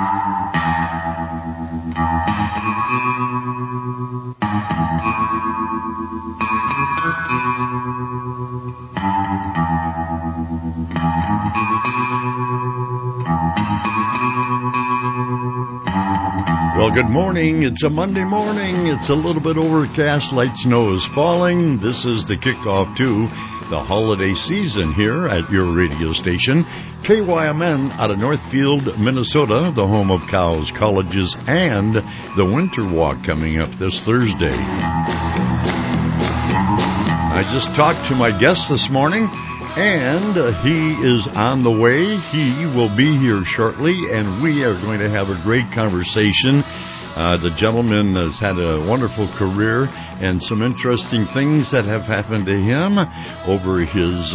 Well, good morning. It's a Monday morning. It's a little bit overcast. Light snow is falling. This is the kickoff to the holiday season here at your radio station, KYMN out of Northfield, Minnesota, the home of cows, colleges, and the Winter Walk coming up this Thursday. I just talked to my guest this morning, and he is on the way. He will be here shortly, and we are going to have a great conversation. The gentleman has had a wonderful career and some interesting things that have happened to him over his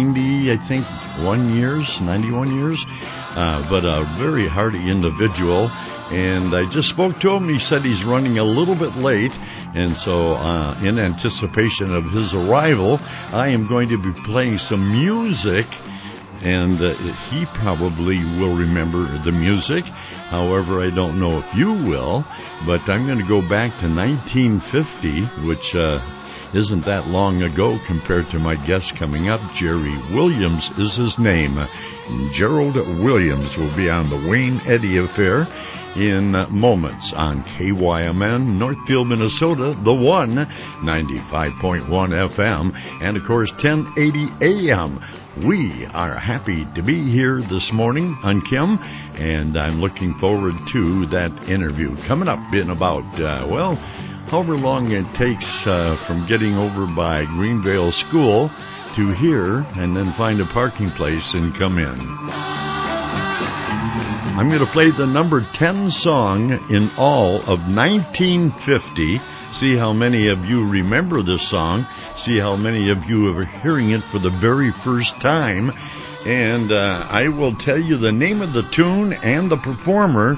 91 years, but a very hardy individual. And I just spoke to him. He said he's running a little bit late, and so in anticipation of his arrival, I am going to be playing some music, and he probably will remember the music. However, I don't know if you will, but I'm going to go back to 1950, which isn't that long ago compared to my guest coming up. Jerry Williams is his name. Gerald Williams will be on the Wayne Eddy Affair in moments on KYMN, Northfield, Minnesota, the one, 95.1 FM, and of course 1080 AM. We are happy to be here this morning. I'm Kim, and I'm looking forward to that interview coming up in about, however long it takes from getting over by Greenvale School to here, and then find a parking place and come in. I'm going to play the number 10 song in all of 1950. See how many of you remember this song. See how many of you are hearing it for the very first time. And I will tell you the name of the tune and the performer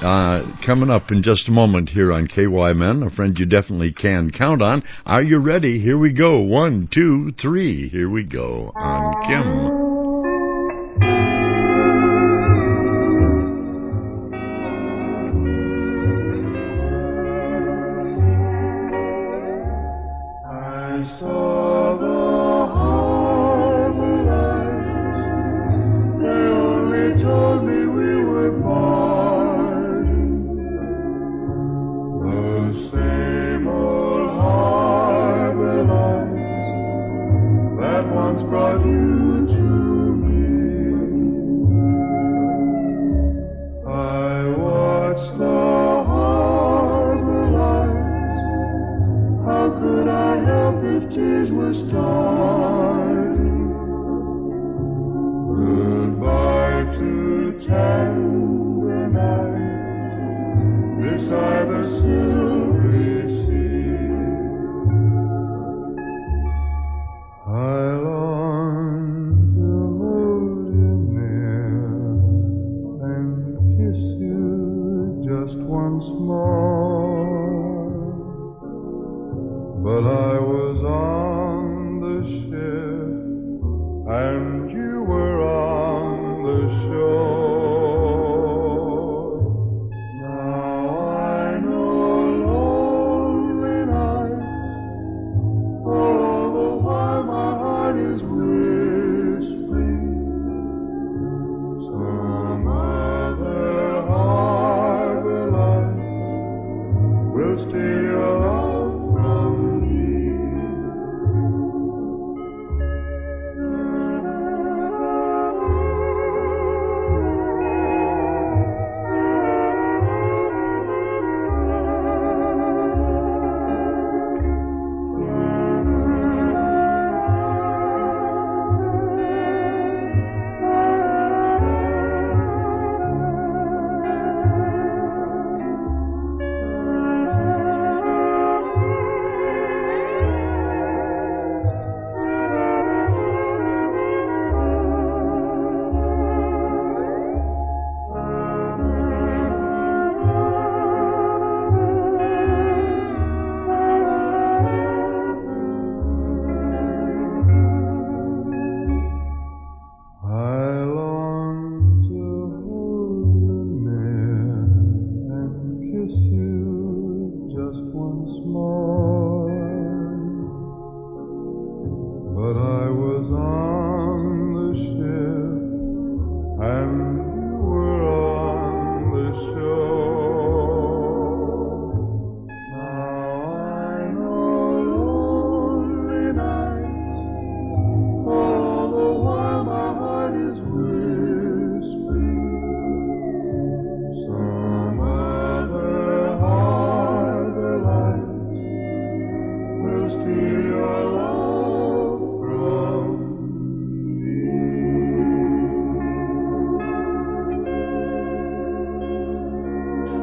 coming up in just a moment here on KYMN, a friend you definitely can count on. Are you ready? Here we go. 1, 2, 3. Here we go on Kim. Will steal from me.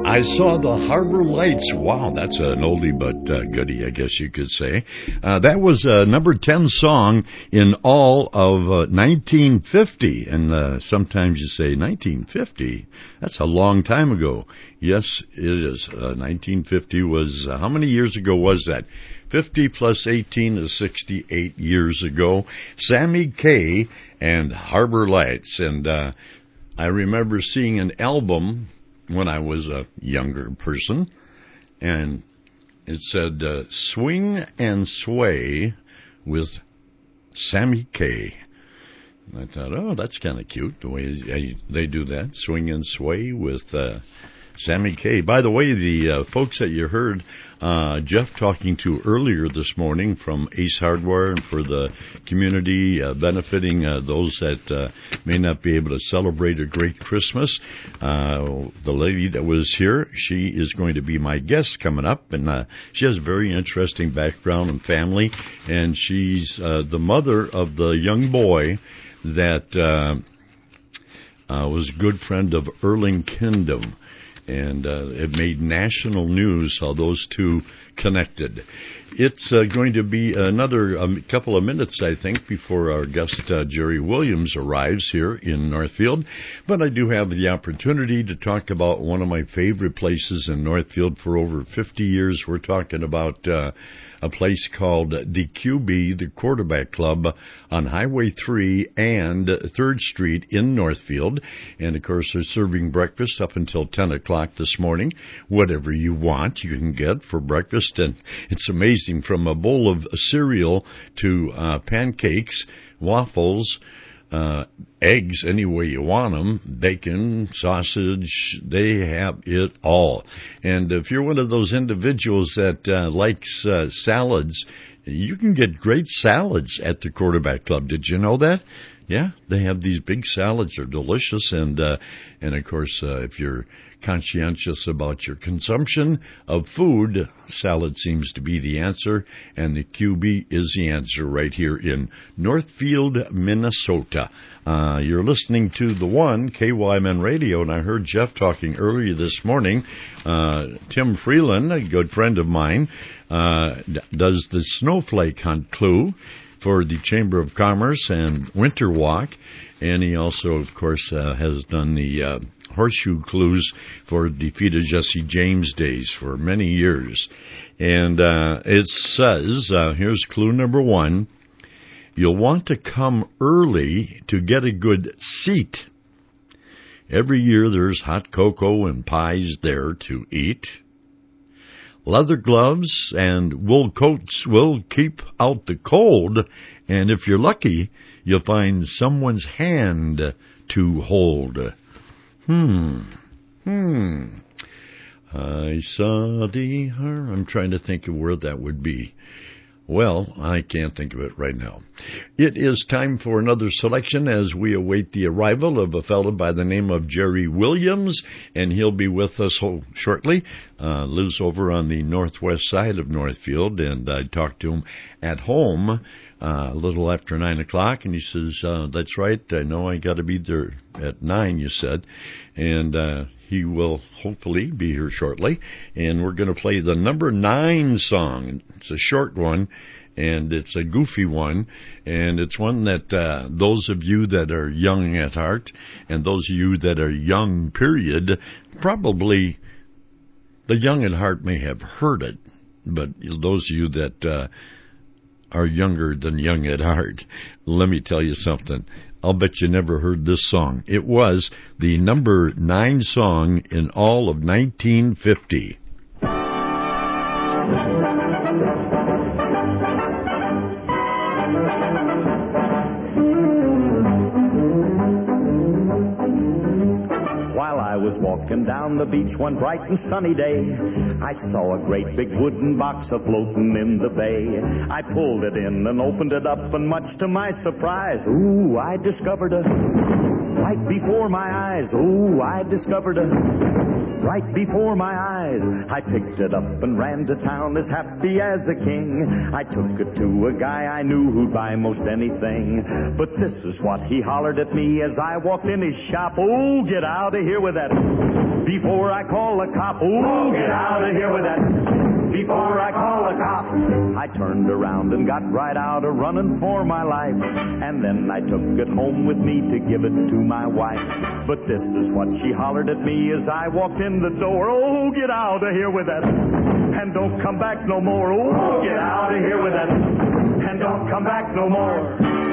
I saw the Harbor Lights. Wow, that's an oldie but goodie, I guess you could say. That was a number 10 song in all of 1950. And sometimes you say 1950. That's a long time ago. Yes, it is. 1950 was, how many years ago was that? 50 plus 18 is 68 years ago. Sammy Kaye and Harbor Lights. And I remember seeing an album when I was a younger person, and it said, Swing and Sway with Sammy Kaye. And I thought, oh, that's kind of cute, the way they do that, Swing and Sway with Sammy Kaye. By the way, the folks that you heard Jeff talking to earlier this morning from Ace Hardware, and for the community benefiting those that may not be able to celebrate a great Christmas. The lady that was here, she is going to be my guest coming up, and she has a very interesting background and family, and she's the mother of the young boy that was a good friend of Erling Kingdom. And it made national news how those two connected. It's going to be another couple of minutes, I think, before our guest Jerry Williams arrives here in Northfield. But I do have the opportunity to talk about one of my favorite places in Northfield for over 50 years. We're talking about a place called the QB, the Quarterback Club, on Highway 3 and 3rd Street in Northfield. And, of course, they're serving breakfast up until 10 o'clock this morning. Whatever you want, you can get for breakfast. And it's amazing, from a bowl of cereal to pancakes, waffles, eggs any way you want them, bacon, sausage, they have it all. And if you're one of those individuals that likes salads, you can get great salads at the Quarterback Club. Did you know that? Yeah, they have these big salads. They're delicious. And of course, if you're conscientious about your consumption of food, salad seems to be the answer. And the QB is the answer right here in Northfield, Minnesota. You're listening to the one, KYMN Radio, and I heard Jeff talking earlier this morning. Tim Freeland, a good friend of mine, does the Snowflake Hunt Clue for the Chamber of Commerce and Winter Walk, and he also, of course, has done the Horseshoe Clues for Defeated Jesse James Days for many years. And it says, here's clue number 1, you'll want to come early to get a good seat. Every year there's hot cocoa and pies there to eat. Leather gloves and wool coats will keep out the cold, and if you're lucky, you'll find someone's hand to hold. I saw her. I'm trying to think of where that would be. Well, I can't think of it right now. It is time for another selection as we await the arrival of a fellow by the name of Jerry Williams, and he'll be with us shortly. Lives over on the northwest side of Northfield, and I talked to him at home a little after 9 o'clock, and he says, that's right, I know I got to be there at 9, you said, and he will hopefully be here shortly, and we're going to play the number 9 song. It's a short one, and it's a goofy one, and it's one that those of you that are young at heart, and those of you that are young, period, probably the young at heart may have heard it, but those of you that are younger than young at heart, let me tell you something. I'll bet you never heard this song. It was the number 9 song in all of 1950. While I was walking down the beach one bright and sunny day, I saw a great big wooden box a-floating in the bay. I pulled it in and opened it up, and much to my surprise, ooh, I discovered a right before my eyes. Ooh, I discovered a right before my eyes. I picked it up and ran to town as happy as a king. I took it to a guy I knew who'd buy most anything. But this is what he hollered at me as I walked in his shop. Oh, get out of here with that before I call call a cop. Oh, get out of here with that before I call a cop. I turned around and got right out a running for my life. And then I took it home with me to give it to my wife. But this is what she hollered at me as I walked in the door. Oh, get out of here with that and don't come back no more. Oh, get out of here with that and don't come back no more.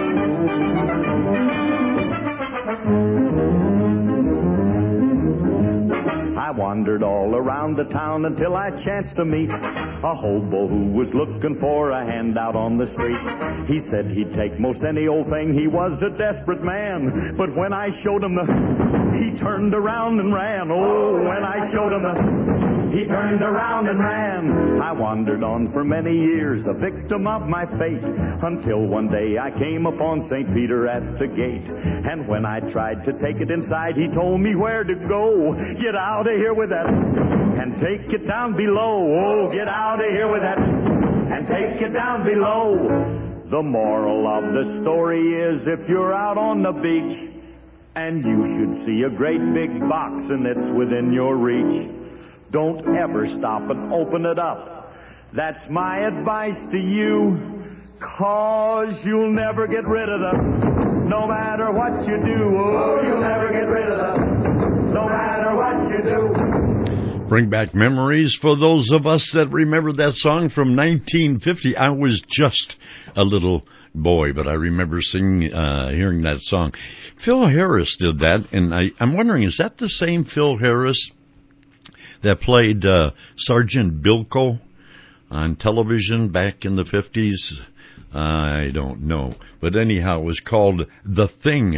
I wandered all around the town until I chanced to meet a hobo who was looking for a handout on the street. He said he'd take most any old thing. He was a desperate man. But when I showed him he turned around and ran. Oh, when I showed him he turned around and ran. I wandered on for many years, a victim of my fate, until one day I came upon St. Peter at the gate. And when I tried to take it inside, he told me where to go. Get out of here with that and take it down below. Oh, get out of here with that and take it down below. The moral of the story is, if you're out on the beach and you should see a great big box and it's within your reach, don't ever stop and open it up. That's my advice to you, 'cause you'll never get rid of them, no matter what you do. Oh, you'll never get rid of them, no matter what you do. Bring back memories for those of us that remember that song from 1950. I was just a little boy, but I remember hearing that song. Phil Harris did that, and I'm wondering, is that the same Phil Harris that played Sergeant Bilko on television back in the 50s? I don't know. But anyhow, it was called The Thing.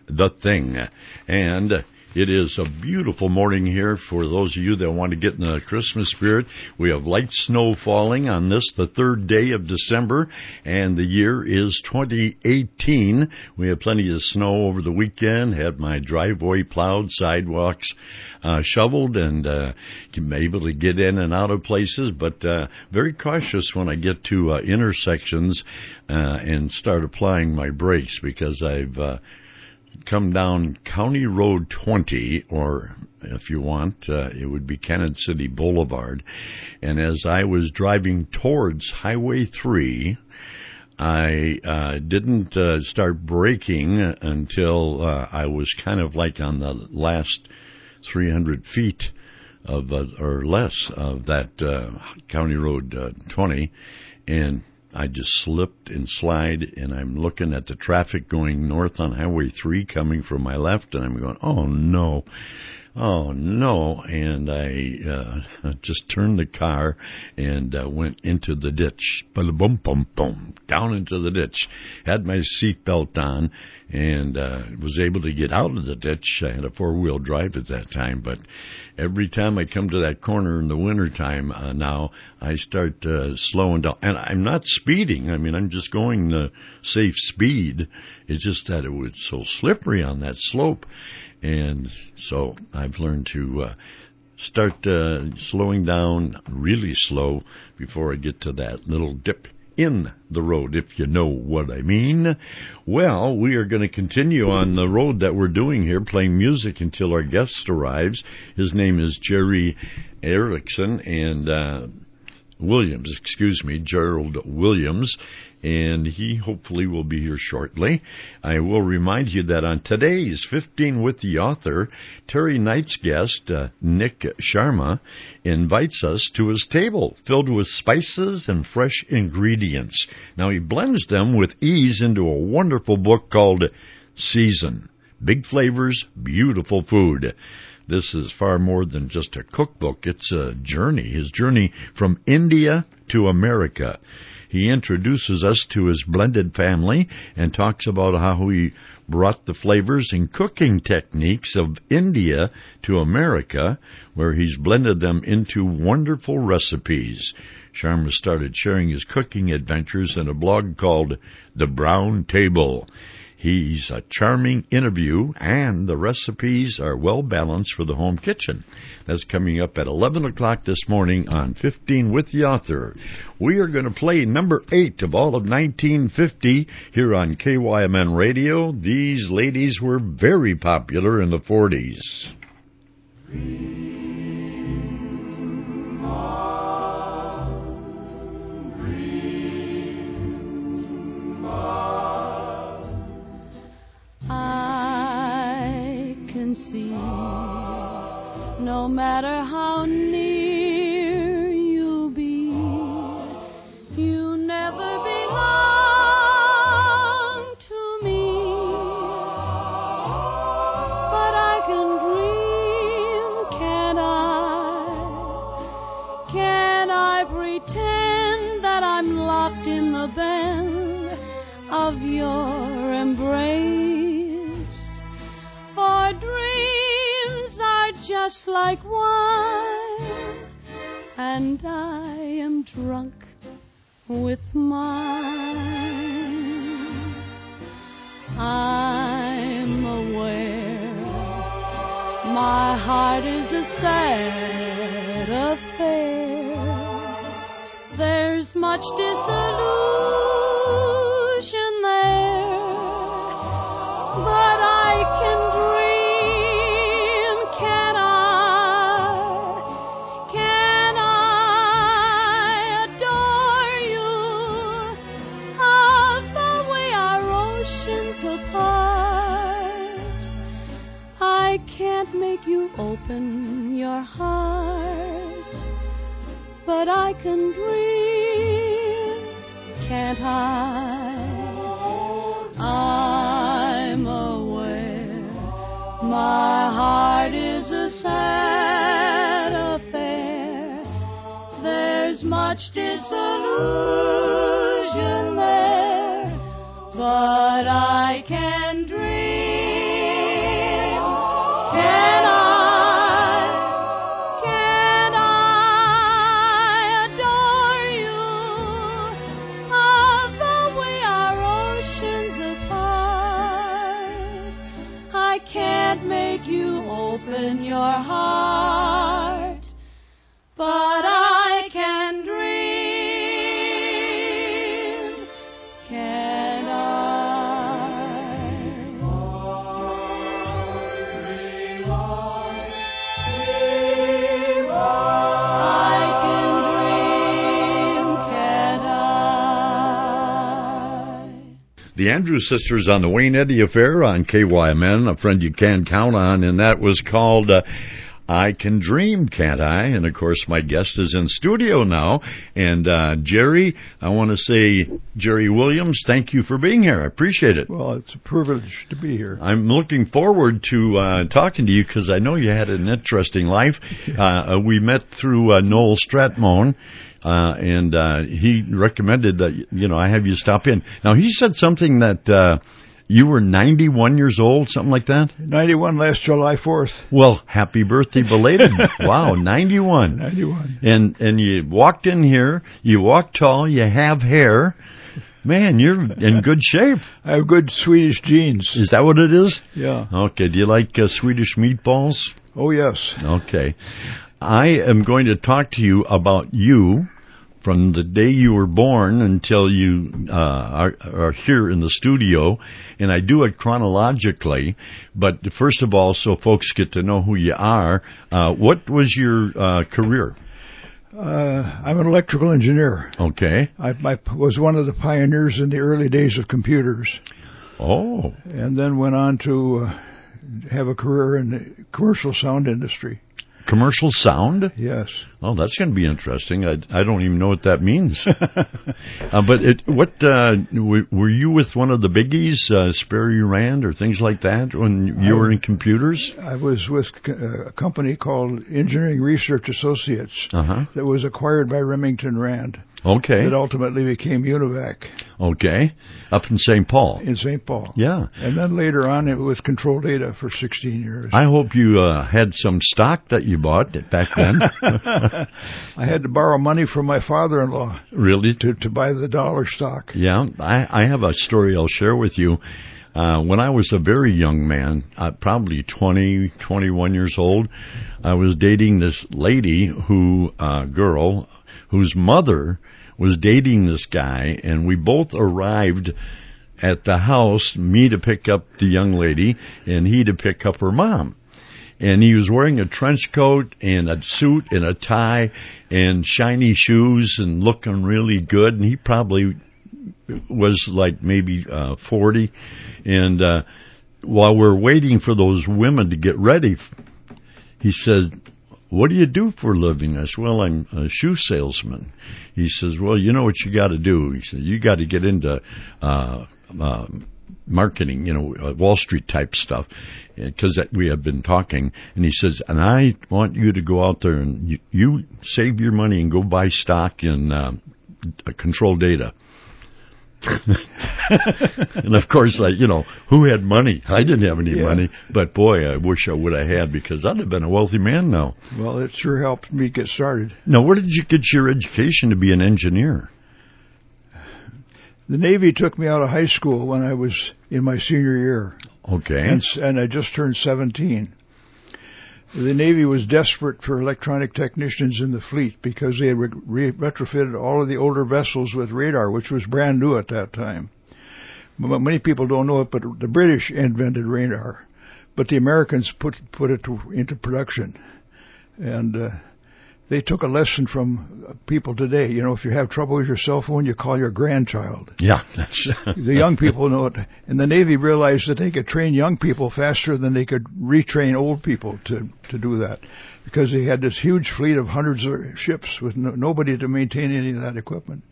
And it is a beautiful morning here for those of you that want to get in the Christmas spirit. We have light snow falling on this, the 3rd day of December, and the year is 2018. We have plenty of snow over the weekend, had my driveway plowed, sidewalks shoveled, and I'm able to get in and out of places, but very cautious when I get to intersections and start applying my brakes, because I've come down County Road 20, or if you want, it would be Cannon City Boulevard. And as I was driving towards Highway 3, I didn't start braking until I was kind of like on the last 300 feet of or less of that County Road 20, and I just slipped and slide, and I'm looking at the traffic going north on Highway 3 coming from my left, and I'm going, oh no, and I just turned the car and went into the ditch, boom, boom, boom, down into the ditch. Had my seatbelt on and was able to get out of the ditch. I had a 4-wheel drive at that time, but every time I come to that corner in the wintertime now, I start slowing down. And I'm not speeding. I mean, I'm just going the safe speed. It's just that it was so slippery on that slope. And so I've learned to start slowing down really slow before I get to that little dip in the road, if you know what I mean. Well, we are going to continue on the road that we're doing here, playing music until our guest arrives. His name is Jerry Erickson and Gerald Williams, and he hopefully will be here shortly. I will remind you that on today's 15 with the Author, Terry Knight's guest, Nick Sharma, invites us to his table filled with spices and fresh ingredients. Now, he blends them with ease into a wonderful book called Season. Big flavors, beautiful food. This is far more than just a cookbook. It's a journey, his journey from India to America. He introduces us to his blended family and talks about how he brought the flavors and cooking techniques of India to America, where he's blended them into wonderful recipes. Sharma started sharing his cooking adventures in a blog called The Brown Table. He's a charming interview, and the recipes are well balanced for the home kitchen. That's coming up at 11 o'clock this morning on 15 with the Author. We are going to play number 8 of all of 1950 here on KYMN Radio. These ladies were very popular in the 40s. matter how near you be, you never belong to me. But I can dream, can I? Can I pretend that I'm locked in the bend of your embrace? For dreams are just like wine, and I am drunk with mine. I'm aware my heart is a sad affair. There's much disillusion there, but I can dream, can I? Can I adore you of the way our oceans apart? I can't make you open your heart, but I can dream, can't I? I'm aware my heart is a sad affair. There's much disillusion there, but I can dream. Can I adore you of the way our oceans apart? I can't make you open your heart, but I can dream, can I? I can dream, can I? The Andrews Sisters on the Wayne Eddy Affair on KYMN, a friend you can count on, and that was called I Can Dream, Can't I? And, of course, my guest is in studio now. And, Jerry, I want to say, Jerry Williams, thank you for being here. I appreciate it. Well, it's a privilege to be here. I'm looking forward to talking to you because I know you had an interesting life. We met through Noel Stratmone. And he recommended that, I have you stop in. Now, he said something that you were 91 years old, something like that? 91 last July 4th. Well, happy birthday belated. Wow, 91. 91. And you walked in here, you walk tall, you have hair. Man, you're in good shape. I have good Swedish genes. Is that what it is? Yeah. Okay, do you like Swedish meatballs? Oh, yes. Okay. I am going to talk to you about you from the day you were born until you are here in the studio, and I do it chronologically. But first of all, so folks get to know who you are, what was your career? I'm an electrical engineer. Okay. I was one of the pioneers in the early days of computers. Oh. And then went on to have a career in the commercial sound industry. Commercial sound? Yes. Oh, that's going to be interesting. I don't even know what that means. But were you with one of the biggies, Sperry Rand or things like that when you were in computers? I was with a company called Engineering Research Associates that was acquired by Remington Rand. Okay. That ultimately became Univac. Okay. Up in St. Paul. In St. Paul. Yeah. And then later on it was Control Data for 16 years. I hope you had some stock that you bought back then. I had to borrow money from my father-in-law. Really? To buy the dollar stock. Yeah. I have a story I'll share with you. When I was a very young man, probably 20, 21 years old, I was dating this lady girl whose mother was dating this guy, and we both arrived at the house, me to pick up the young lady, and he to pick up her mom. And he was wearing a trench coat and a suit and a tie and shiny shoes and looking really good, and he probably was like maybe 40. And while we're waiting for those women to get ready, he said, what do you do for a living? I said, well, I'm a shoe salesman. He says, well, you know what you got to do? He said, you got to get into marketing, Wall Street type stuff, because we have been talking. And he says, and I want you to go out there and you save your money and go buy stock in Control Data. And of course, who had money? I didn't have any money, but boy, I wish I would have had, because I'd have been a wealthy man now. Well, it sure helped me get started. Now, where did you get your education to be an engineer? The Navy took me out of high school when I was in my senior year. Okay. And I just turned 17. The Navy was desperate for electronic technicians in the fleet because they had retrofitted all of the older vessels with radar, which was brand new at that time. Many people don't know it, but the British invented radar, but the Americans put it into production. And they took a lesson from people today. If you have trouble with your cell phone, you call your grandchild. Yeah. The young people know it. And the Navy realized that they could train young people faster than they could retrain old people to do that, because they had this huge fleet of hundreds of ships with nobody to maintain any of that equipment.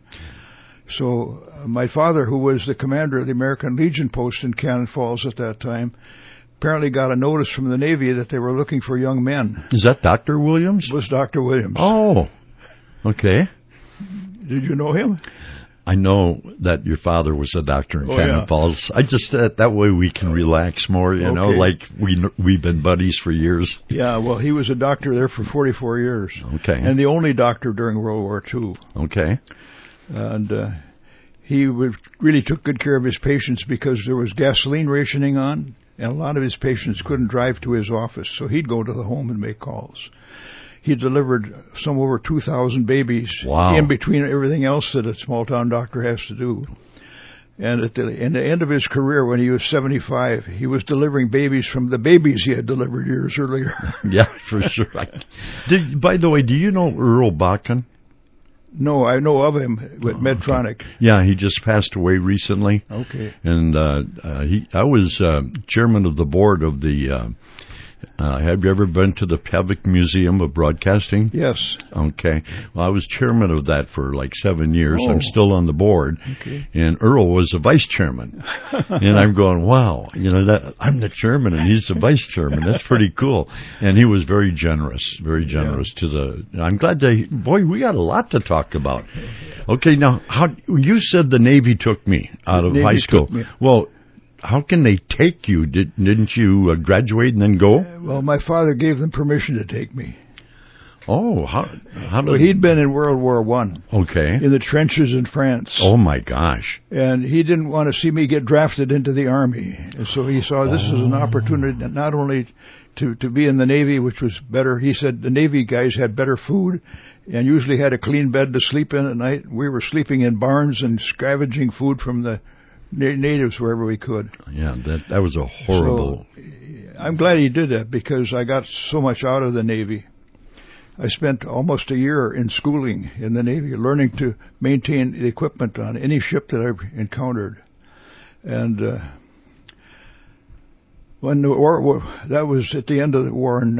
So my father, who was the commander of the American Legion post in Cannon Falls at that time, apparently got a notice from the Navy that they were looking for young men. Is that Dr. Williams? It was Dr. Williams. Oh, okay. Did you know him? I know that your father was a doctor in Cannon Falls. I just, that way we can relax more, like we've been buddies for years. Yeah, well, he was a doctor there for 44 years. Okay. And the only doctor during World War II. Okay. And he really took good care of his patients because there was gasoline rationing on, and a lot of his patients couldn't drive to his office, so he'd go to the home and make calls. He delivered some over 2,000 babies. Wow. In between everything else that a small-town doctor has to do. And at the end of his career, when he was 75, he was delivering babies from the babies he had delivered years earlier. Yeah, for sure. By the way, do you know Earl Bakken? No, I know of him with Medtronic. Okay. Yeah, he just passed away recently. Okay. And I was chairman of the board of the have you ever been to the Pavic Museum of Broadcasting? Yes. Okay. Well, I was chairman of that for like 7 years. Oh. I'm still on the board. Okay. And Earl was the vice chairman. And I'm going, wow, I'm the chairman and he's the vice chairman. That's pretty cool. And he was very generous to the, I'm glad we got a lot to talk about. Okay. Now, you said the Navy took me out of high school. Well, how can they take you? Didn't you graduate and then go? Well, my father gave them permission to take me. Oh, how did... He'd been in World War I. Okay. In the trenches in France. Oh, my gosh. And he didn't want to see me get drafted into the Army. And so he saw this as an opportunity not only to be in the Navy, which was better. He said the Navy guys had better food and usually had a clean bed to sleep in at night. We were sleeping in barns and scavenging food from the natives wherever we could. Yeah, that was a horrible... So, I'm glad he did that because I got so much out of the Navy. I spent almost a year in schooling in the Navy, learning to maintain the equipment on any ship that I encountered. And when the war, that was at the end of the war in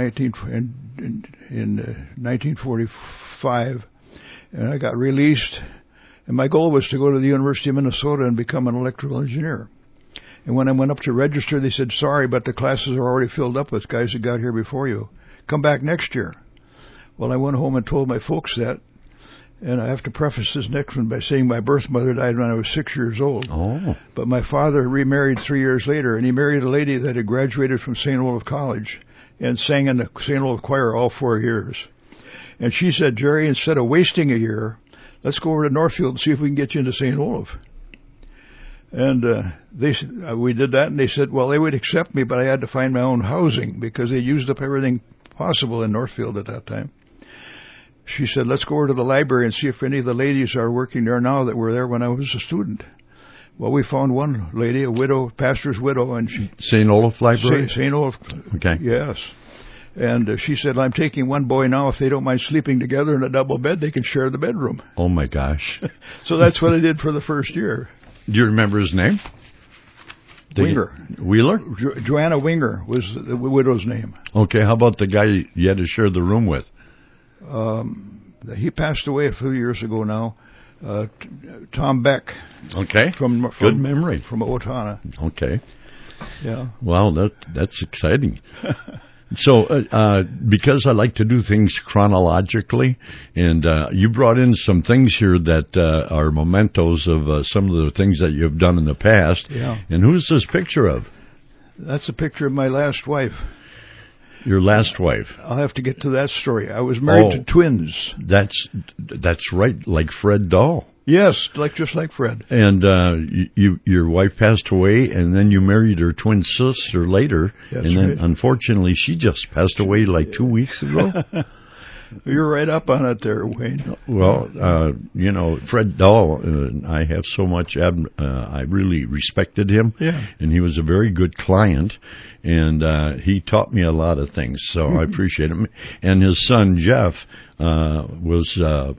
1945, and I got released. And my goal was to go to the University of Minnesota and become an electrical engineer. And when I went up to register, they said, sorry, but the classes are already filled up with guys that got here before you. Come back next year. Well, I went home and told my folks that. And I have to preface this next one by saying my birth mother died when I was 6 years old. Oh. But my father remarried 3 years later, and he married a lady that had graduated from St. Olaf College and sang in the St. Olaf choir all 4 years. And she said, Jerry, instead of wasting a year, let's go over to Northfield and see if we can get you into St. Olaf. And we did that, and they said, well, they would accept me, but I had to find my own housing because they used up everything possible in Northfield at that time. She said, let's go over to the library and see if any of the ladies are working there now that were there when I was a student. Well, we found one lady, a widow, pastor's widow, and she... St. Olaf Library? St. Olaf. Okay. Yes. And she said, I'm taking one boy now. If they don't mind sleeping together in a double bed, they can share the bedroom. Oh, my gosh. So that's what I did for the first year. Do you remember his name? Winger. Wheeler? Joanna Winger was the widow's name. Okay, how about the guy you had to share the room with? He passed away a few years ago now. Tom Beck. Okay. From good memory. From Owatonna. Okay. Yeah. Well, that's exciting. So, because I like to do things chronologically, and you brought in some things here that are mementos of some of the things that you've done in the past. Yeah. And who's this picture of? That's a picture of my last wife. Your last wife. I'll have to get to that story. I was married to twins. That's right, like Fred Dahl. Yes, just like Fred. And your wife passed away, and then you married her twin sister later. That's and then, right. Unfortunately, she just passed away like 2 weeks ago. You're right up on it there, Wayne. Well, Fred Dahl, I have so much, I really respected him. Yeah. And he was a very good client, and he taught me a lot of things, so I appreciate him. And his son, Jeff, was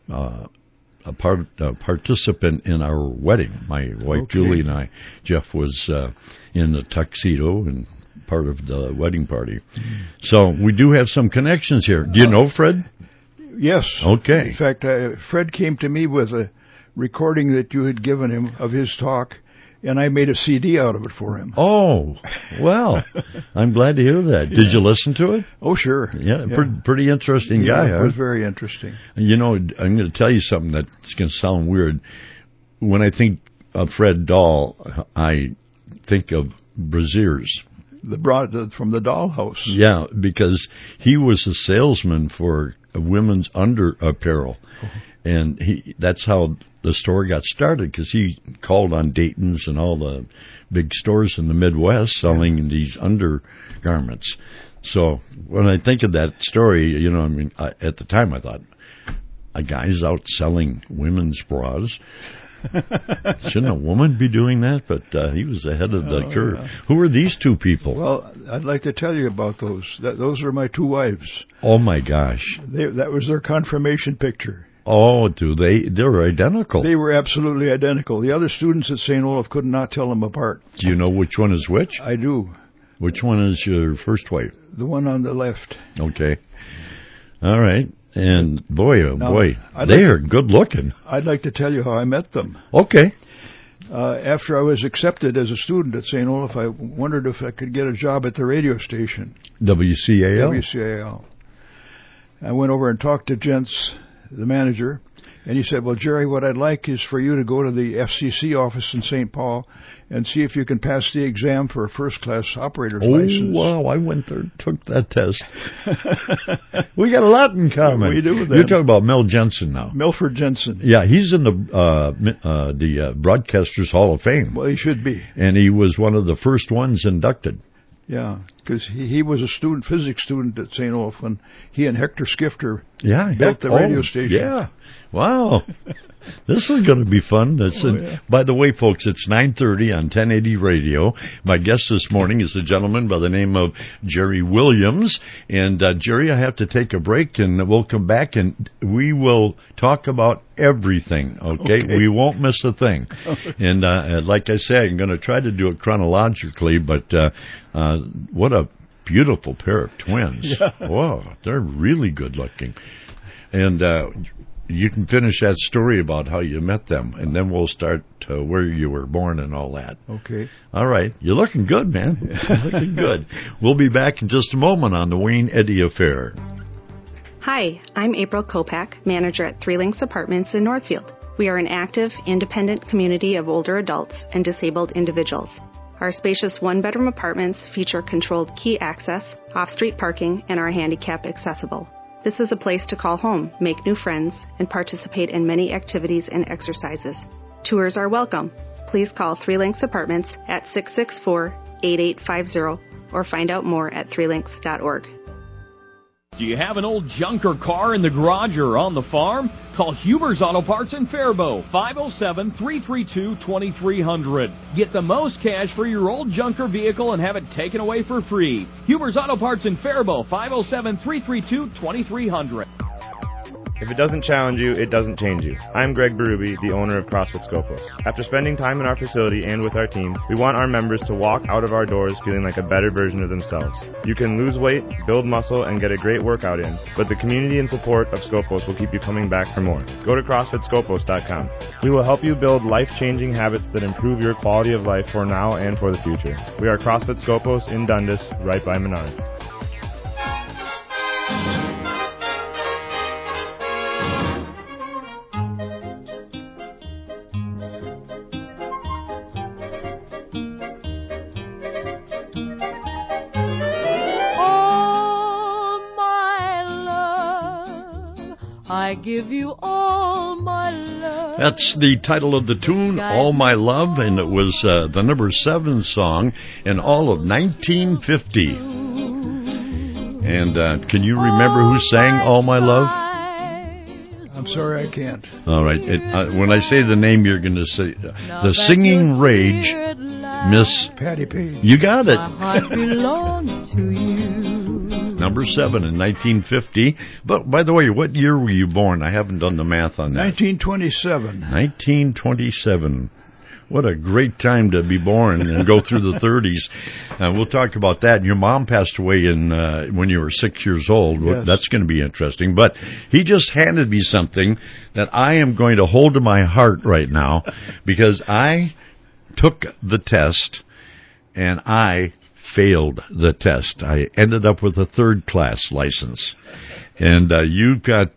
a participant in our wedding. My wife, Julie, and I. Jeff was in the tuxedo and part of the wedding party. So we do have some connections here. Do you know Fred? Yes. Okay. In fact, Fred came to me with a recording that you had given him of his talk, and I made a CD out of it for him. Oh, well, I'm glad to hear that. Did you listen to it? Oh, sure. Yeah. Pretty interesting guy, huh? It was very interesting. You know, I'm going to tell you something that's going to sound weird. When I think of Fred Dahl, I think of Braziers. From the dollhouse. Yeah, because he was a salesman for women's under apparel. And that's how the store got started, because he called on Dayton's and all the big stores in the Midwest selling these undergarments. So when I think of that story, at the time I thought, a guy's out selling women's bras. Shouldn't a woman be doing that? But he was ahead of the curve. Yeah. Who are these two people? Well, I'd like to tell you about those. Those are my two wives. Oh, my gosh. That was their confirmation picture. Oh, do they? They're identical. They were absolutely identical. The other students at St. Olaf could not tell them apart. Do you know which one is which? I do. Which one is your first wife? The one on the left. Okay. All right. And boy, they are good looking. I'd like to tell you how I met them. Okay. After I was accepted as a student at St. Olaf, I wondered if I could get a job at the radio station. WCAL? WCAL. I went over and talked to Gents, the manager, and he said, well, Jerry, what I'd like is for you to go to the FCC office in St. Paul and see if you can pass the exam for a first-class operator's license. Oh, wow, I went there and took that test. We got a lot in common. We do. You're talking about Mel Jensen now. Milford Jensen. Yeah, he's in the Broadcasters Hall of Fame. Well, he should be. And he was one of the first ones inducted. Yeah, because he was a physics student at St. Olaf when he and Hector Skifter built the radio station. Yeah, wow. This is going to be fun. By the way, folks, it's 9:30 on 1080 Radio. My guest this morning is a gentleman by the name of Jerry Williams. And, Jerry, I have to take a break, and we'll come back, and we will talk about everything, okay? We won't miss a thing. And like I say, I'm going to try to do it chronologically, but what a beautiful pair of twins. Yeah. Whoa, they're really good looking. And you can finish that story about how you met them, and then we'll start where you were born and all that. Okay. All right. You're looking good, man. You're looking good. We'll be back in just a moment on the Wayne Eddy Affair. Hi, I'm April Kopak, manager at Three Links Apartments in Northfield. We are an active, independent community of older adults and disabled individuals. Our spacious one-bedroom apartments feature controlled key access, off-street parking, and are handicap accessible. This is a place to call home, make new friends, and participate in many activities and exercises. Tours are welcome. Please call Three Links Apartments at 664-8850 or find out more at threelinks.org. Do you have an old junker car in the garage or on the farm? Call Huber's Auto Parts in Faribault, 507-332-2300. Get the most cash for your old junker vehicle and have it taken away for free. Huber's Auto Parts in Faribault, 507-332-2300. If it doesn't challenge you, it doesn't change you. I'm Greg Berube, the owner of CrossFit Scopus. After spending time in our facility and with our team, we want our members to walk out of our doors feeling like a better version of themselves. You can lose weight, build muscle, and get a great workout in, but the community and support of Scopus will keep you coming back for more. Go to CrossFitScopus.com. We will help you build life-changing habits that improve your quality of life for now and for the future. We are CrossFit Scopus in Dundas, right by Menards. I give you all my love. That's the title of the tune, All My Love, and it was the number 7 song in all of 1950. And can you remember who sang All My Love? I'm sorry, I can't. All right. When I say the name, you're going to say the Singing Rage, Miss Patty Page. You got it. My heart belongs to you. Number 7 in 1950. But, by the way, what year were you born? I haven't done the math on that. 1927. 1927. What a great time to be born and go through the 30s. We'll talk about that. Your mom passed away when you were 6 years old. Yes. That's going to be interesting. But he just handed me something that I am going to hold to my heart right now because I took the test and I failed the test. I ended up with a 3rd-class license. And you've got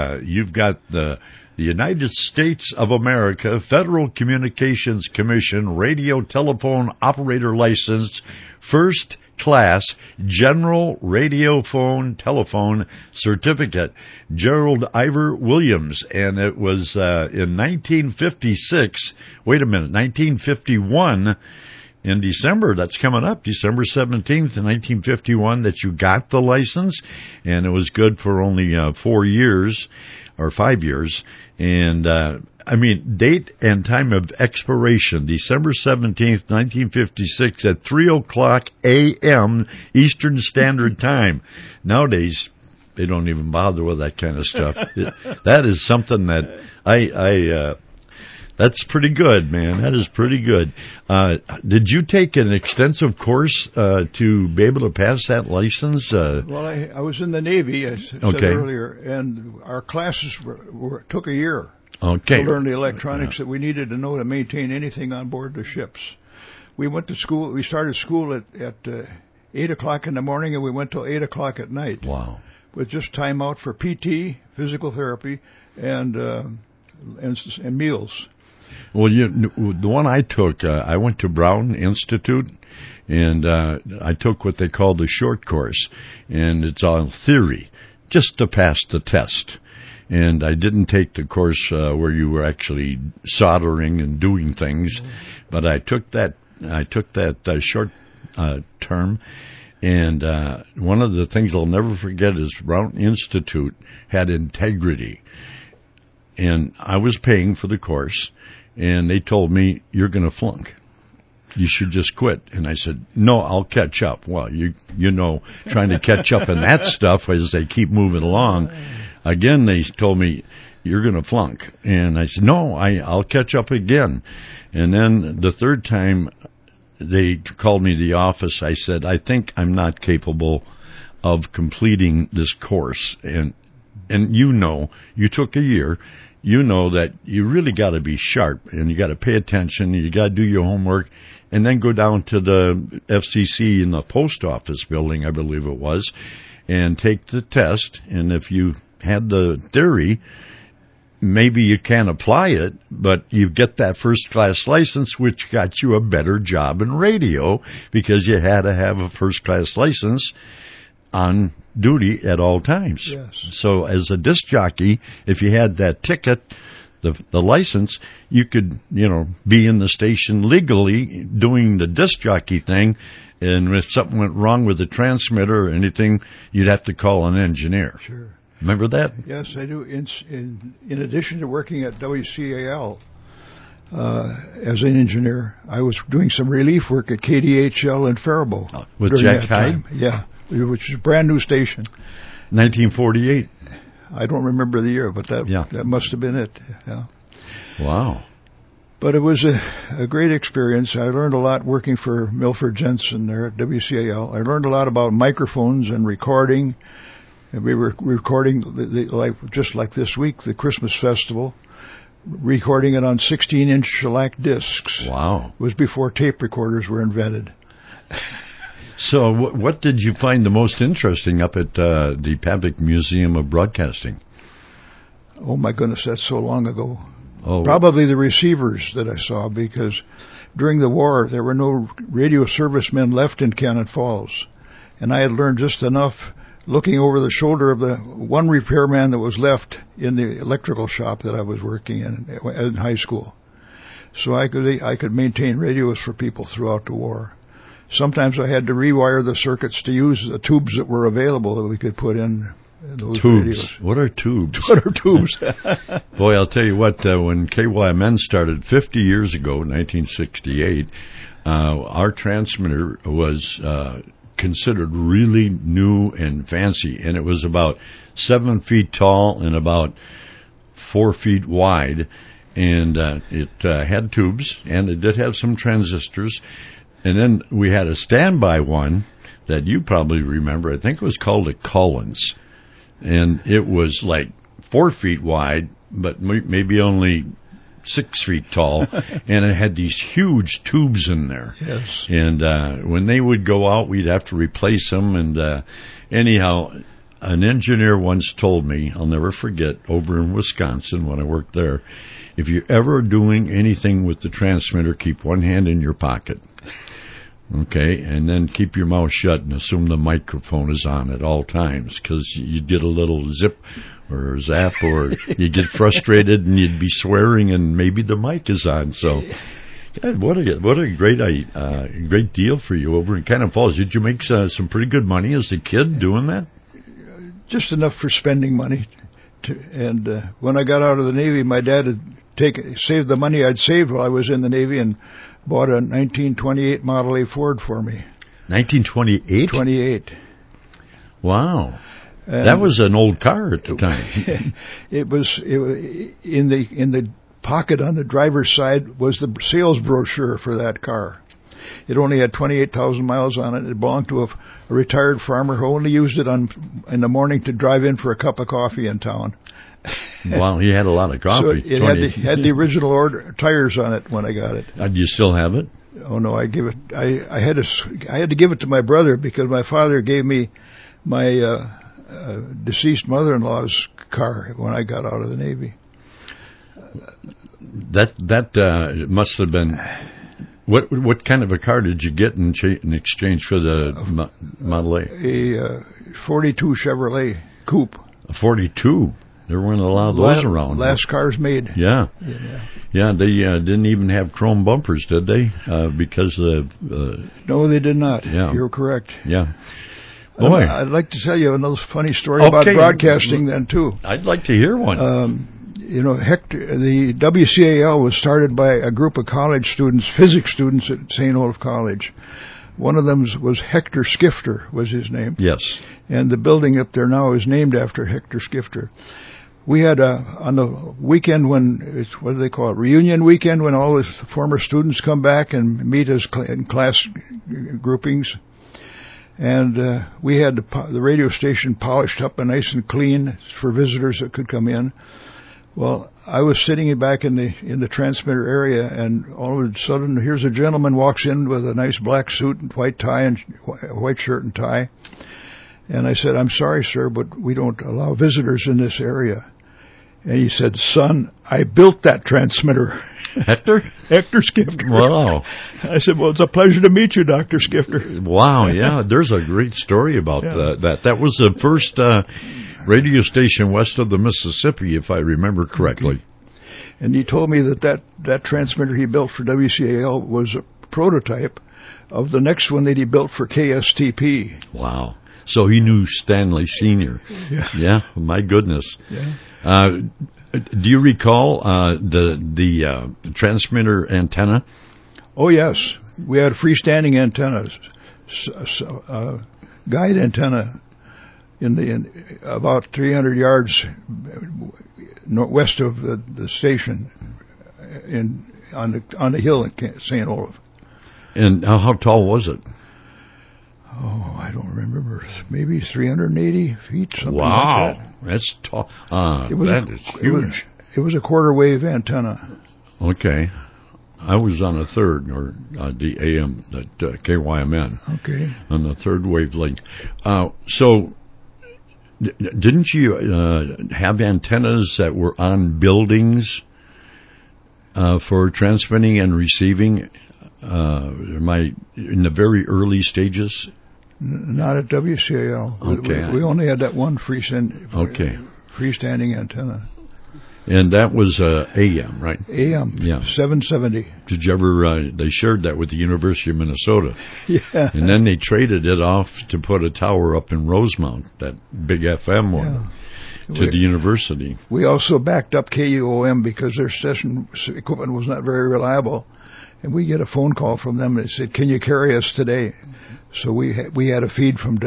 the United States of America Federal Communications Commission Radio Telephone Operator License, 1st Class General Radio Phone Telephone Certificate, Gerald Ivor Williams, and it was in 1956. Wait a minute, 1951. In December, that's coming up, December 17th, 1951, that you got the license, and it was good for only 4 years, or 5 years, and, date and time of expiration, December 17th, 1956, at 3:00 a.m. Eastern Standard Time. Nowadays, they don't even bother with that kind of stuff. That is something that that's pretty good, man. That is pretty good. Did you take an extensive course to be able to pass that license? Well, I was in the Navy, as I said earlier, and our classes took a year to learn the electronics that we needed to know to maintain anything on board the ships. We went to school. We started school at 8 o'clock in the morning, and we went till 8 o'clock at night. Wow! With just time out for PT, physical therapy, and meals. Well, the one I took, I went to Brown Institute, and I took what they call the short course, and it's all theory, just to pass the test. And I didn't take the course where you were actually soldering and doing things, but I took that short term. And one of the things I'll never forget is Brown Institute had integrity. And I was paying for the course, and they told me, you're going to flunk. You should just quit. And I said, no, I'll catch up. Well, you know, trying to catch up in that stuff as they keep moving along. Again, they told me, you're going to flunk. And I said, no, I'll catch up again. And then the 3rd time they called me to the office, I said, I think I'm not capable of completing this course. And you took a year. You know that you really got to be sharp, and you got to pay attention, you got to do your homework, and then go down to the FCC in the post office building, I believe it was, and take the test. And if you had the theory, maybe you can't apply it, but you get that 1st-class license, which got you a better job in radio because you had to have a 1st-class license on duty at all times. Yes. So as a disc jockey, if you had that ticket, the license, you could, be in the station legally doing the disc jockey thing, and if something went wrong with the transmitter or anything, you'd have to call an engineer. Sure. Remember that? Yes, I do. In addition to working at WCAL as an engineer, I was doing some relief work at KDHL in Faribault. With Jack Hyde? Yeah, which is a brand new station. 1948. I don't remember the year, but that must have been it. Yeah. Wow. But it was a great experience. I learned a lot working for Milford Jensen there at WCAL. I learned a lot about microphones and recording. And we were recording, just like this week, the Christmas Festival, recording it on 16-inch shellac discs. Wow. It was before tape recorders were invented. So what did you find the most interesting up at the Pavlik Museum of Broadcasting? Oh, my goodness, that's so long ago. Oh. Probably the receivers that I saw, because during the war, there were no radio servicemen left in Cannon Falls. And I had learned just enough looking over the shoulder of the one repairman that was left in the electrical shop that I was working in high school. So I could maintain radios for people throughout the war. Sometimes I had to rewire the circuits to use the tubes that were available that we could put in those tubes. Radios. What are tubes? What are tubes? Boy, I'll tell you what, when KYMN started 50 years ago, 1968, our transmitter was considered really new and fancy, and it was about 7 feet tall and about 4 feet wide, and it had tubes, and it did have some transistors. And then we had a standby one that you probably remember. I think it was called a Collins. And it was like 4 feet wide, but maybe only 6 feet tall. And it had these huge tubes in there. Yes. And when they would go out, we'd have to replace them. And anyhow, an engineer once told me, I'll never forget, over in Wisconsin when I worked there, if you're ever doing anything with the transmitter, keep one hand in your pocket. Okay, and then keep your mouth shut and assume the microphone is on at all times, because you'd get a little zip or zap, or you'd get frustrated and you'd be swearing and maybe the mic is on. So, God, what a great deal for you over in Cannon Falls. Did you make some pretty good money as a kid doing that? Just enough for spending money. And when I got out of the Navy, my dad had saved the money I'd saved while I was in the Navy and bought a 1928 Model A Ford for me. 1928? 28. Wow. And that was an old car at the time. It was in the pocket on the driver's side was the sales brochure for that car. It only had 28,000 miles on it. It belonged to a retired farmer who only used it in the morning to drive in for a cup of coffee in town. Wow, he had a lot of coffee. So it had the original tires on it when I got it. Do you still have it? Oh no, I had to give it to my brother because my father gave me my deceased mother-in-law's car when I got out of the Navy. That must have been. What kind of a car did you get in exchange for the Model A? A 42 Chevrolet Coupe. A 42. There weren't a lot of those around. Last cars made. Yeah. Yeah, they didn't even have chrome bumpers, did they? Because of... No, they did not. Yeah. You're correct. Yeah. Boy. I'd like to tell you another funny story about broadcasting then, too. I'd like to hear one. The WCAL was started by a group of college students, physics students at St. Olaf College. One of them was Hector Skifter, was his name. Yes. And the building up there now is named after Hector Skifter. We had on the weekend what do they call it, reunion weekend, when all the former students come back and meet as in class groupings. And we had the radio station polished up and nice and clean for visitors that could come in. Well, I was sitting back in the transmitter area, and all of a sudden, here's a gentleman walks in with a nice black suit and white tie and white shirt and tie. And I said, "I'm sorry, sir, but we don't allow visitors in this area." And he said, "Son, I built that transmitter." Hector? Hector Skifter. Wow. I said, "Well, it's a pleasure to meet you, Dr. Skifter." Wow, yeah, there's a great story about that. That was the first radio station west of the Mississippi, if I remember correctly. Okay. And he told me that transmitter he built for WCAL was a prototype of the next one that he built for KSTP. Wow. So he knew Stanley Sr. Yeah, my goodness. Yeah. Do you recall the transmitter antenna? Oh, yes. We had freestanding antennas, guide antenna. in about 300 yards west of the station, on the hill in St. Olaf. And how tall was it? Oh, I don't remember. Maybe 380 feet, something wow, like that. That's tall. That is huge. It was a quarter wave antenna. Okay. I was on a third, or the AM, that KYMN. Okay. On the third wavelength. So, didn't you have antennas that were on buildings for transmitting and receiving? In the very early stages? Not at WCAL. Okay. We only had that one freestanding antenna. And that was AM, right? AM. Yeah. 770. Did you ever? They shared that with the University of Minnesota. Yeah. And then they traded it off to put a tower up in Rosemount, that big FM one, to the university. We also backed up KUOM because their station equipment was not very reliable. And we get a phone call from them that said, "Can you carry us today?" So we had a feed from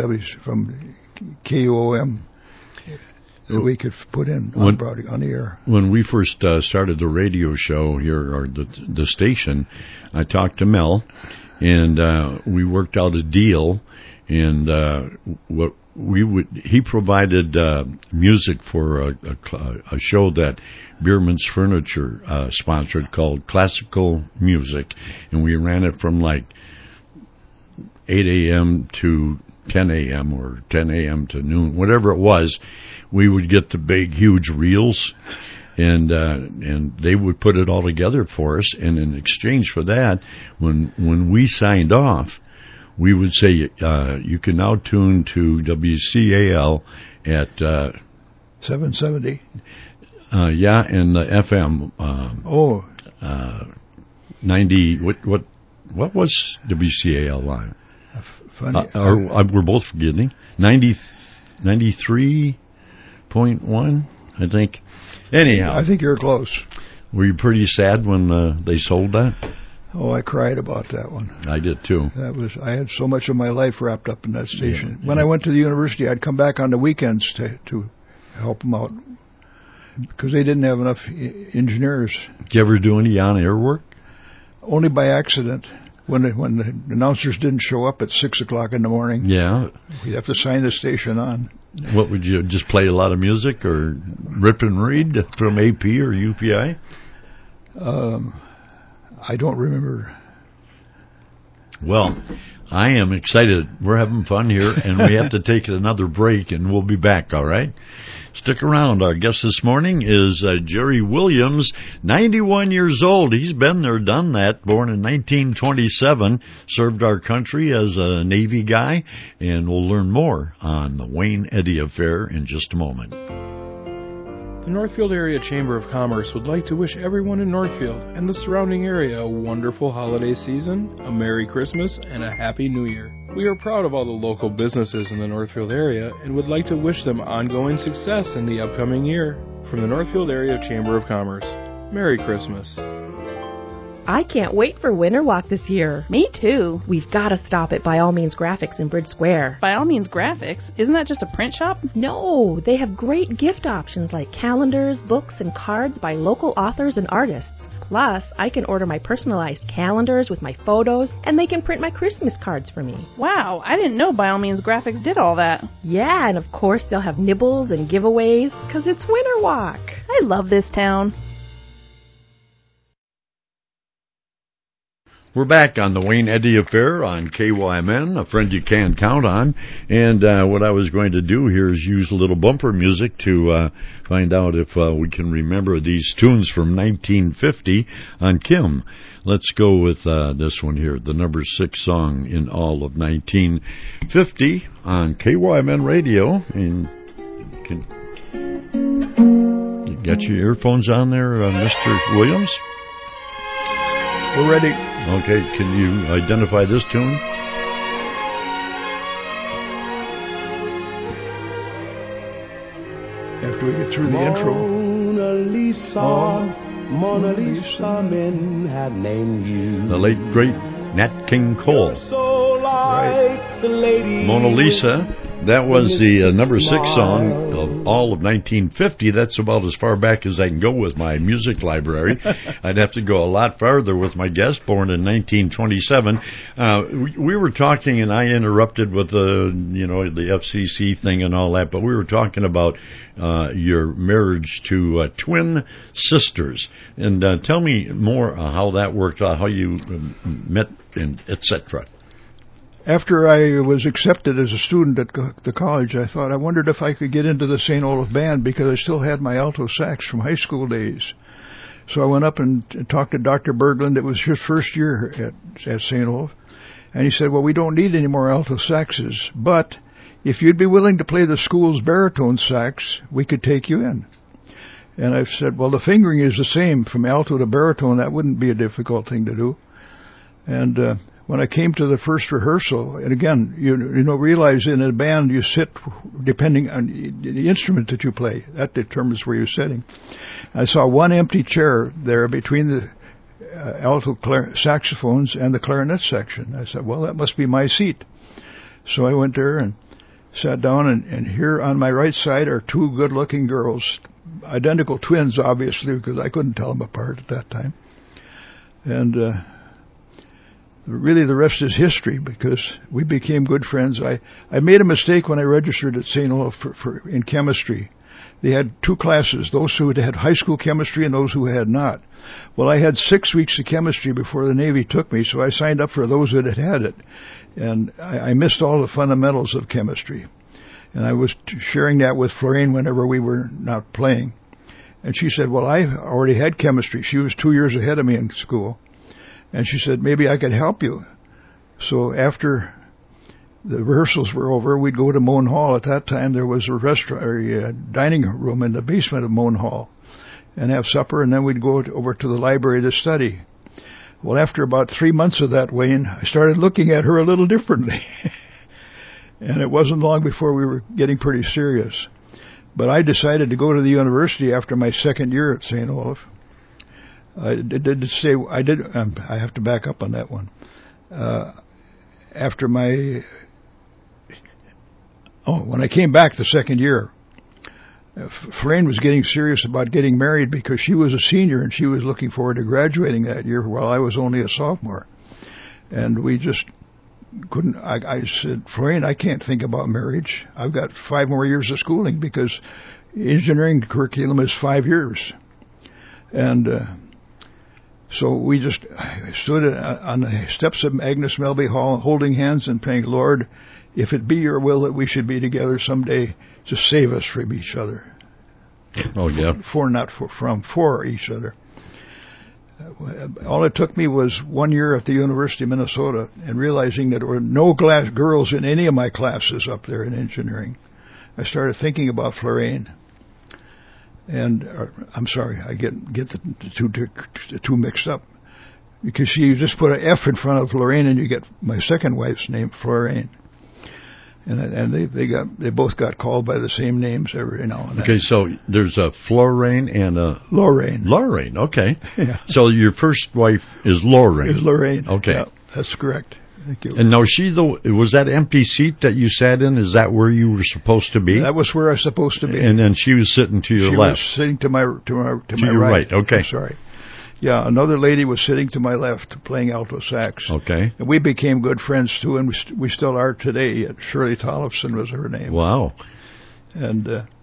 KUOM that we could put in on the air. When we first started the radio show here, or the station, I talked to Mel, and we worked out a deal. And he provided music for a show that Bierman's Furniture sponsored called Classical Music, and we ran it from like 8 a.m. to 10 a.m. or 10 a.m. to noon, whatever it was. We would get the big, huge reels, and they would put it all together for us. And in exchange for that, when we signed off, we would say, you can now tune to WCAL at 770. And the FM. 90. What was WCAL line? Funny. We're both forgetting. 93.1, I think. Anyhow, I think you're close. Were you pretty sad when they sold that? Oh, I cried about that one. I did too. I had so much of my life wrapped up in that station. Yeah. When I went to the university, I'd come back on the weekends to help them out because they didn't have enough engineers. Did you ever do any on-air work? Only by accident. When the announcers didn't show up at 6 o'clock in the morning. Yeah. We'd have to sign the station on. What would you just play a lot of music or rip and read from AP or UPI? I don't remember. Well, I am excited. We're having fun here, and we have to take another break, and we'll be back, all right? Stick around. Our guest this morning is Jerry Williams, 91 years old. He's been there, done that, born in 1927, served our country as a Navy guy, and we'll learn more on the Wayne Eddy Affair in just a moment. The Northfield Area Chamber of Commerce would like to wish everyone in Northfield and the surrounding area a wonderful holiday season, a Merry Christmas, and a Happy New Year. We are proud of all the local businesses in the Northfield area and would like to wish them ongoing success in the upcoming year. From the Northfield Area Chamber of Commerce, Merry Christmas. I can't wait for Winter Walk this year. Me too. We've got to stop at By All Means Graphics in Bridge Square. By All Means Graphics? Isn't that just a print shop? No, they have great gift options like calendars, books, and cards by local authors and artists. Plus, I can order my personalized calendars with my photos, and they can print my Christmas cards for me. Wow, I didn't know By All Means Graphics did all that. Yeah, and of course they'll have nibbles and giveaways, 'cause it's Winter Walk. I love this town. We're back on the Wayne Eddy Affair on KYMN, a friend you can count on. And what I was going to do here is use a little bumper music to find out if we can remember these tunes from 1950 on Kim. Let's go with this one here, the number 6 song in all of 1950 on KYMN Radio. And you got your earphones on there, Mr. Williams? We're ready. Okay, can you identify this tune? After we get through the intro. Mona Lisa, men have named you. The late, great Nat King Cole. So like the lady Mona Lisa, That was the number 6 song of all of 1950. That's about as far back as I can go with my music library. I'd have to go a lot farther with my guest, born in 1927. We were talking, and I interrupted with the FCC thing and all that, but we were talking about your marriage to twin sisters. And tell me more how that worked out, how you met, and etc. After I was accepted as a student at the college, I thought, I wondered if I could get into the St. Olaf Band because I still had my alto sax from high school days. So I went up and talked to Dr. Berglund. It was his first year at St. Olaf. And he said, well, we don't need any more alto saxes, but if you'd be willing to play the school's baritone sax, we could take you in. And I said, well, the fingering is the same from alto to baritone. That wouldn't be a difficult thing to do. And when I came to the first rehearsal, and again, you realize in a band you sit depending on the instrument that you play. That determines where you're sitting. I saw one empty chair there between the alto saxophones and the clarinet section. I said, well, that must be my seat. So I went there and sat down, and here on my right side are two good-looking girls, identical twins, obviously, because I couldn't tell them apart at that time. And really the rest is history because we became good friends. I made a mistake when I registered at St. Olaf in chemistry. They had two classes, those who had high school chemistry and those who had not. Well, I had 6 weeks of chemistry before the Navy took me, so I signed up for those that had it. And I missed all the fundamentals of chemistry. And I was sharing that with Florine whenever we were not playing. And she said, well, I already had chemistry. She was 2 years ahead of me in school. And she said, maybe I could help you. So after the rehearsals were over, we'd go to Moan Hall. At that time, there was a restaurant, or a dining room in the basement of Moan Hall, and have supper, and then we'd go over to the library to study. Well, after about 3 months of that, Wayne, I started looking at her a little differently. And it wasn't long before we were getting pretty serious. But I decided to go to the university after my second year at St. Olaf. I have to back up on that one. When I came back the second year, Florine was getting serious about getting married because she was a senior and she was looking forward to graduating that year while I was only a sophomore. And we just couldn't. I said, Florine, I can't think about marriage. I've got 5 more years of schooling because engineering curriculum is 5 years. And so we just stood on the steps of Agnes Melby Hall holding hands and praying, Lord, if it be your will that we should be together someday, just save us from each other. Oh, yeah. For each other. All it took me was 1 year at the University of Minnesota and realizing that there were no girls in any of my classes up there in engineering. I started thinking about Florine. And I'm sorry, I get the two mixed up. Because you just put an F in front of Florine and you get my second wife's name, Florine. And they both got called by the same names every now and then. Okay, so there's a Florine and a Lorraine. Lorraine, okay. Yeah. So your first wife is Lorraine. Is Lorraine. Okay. Yeah, that's correct. Thank you. And now was that empty seat that you sat in? Is that where you were supposed to be? That was where I was supposed to be. And then she was sitting to your left. She was sitting to my your right. Okay. I'm sorry. Yeah, another lady was sitting to my left playing alto sax. Okay. And we became good friends, too, and we still are today. Shirley Tollefson was her name. Wow. And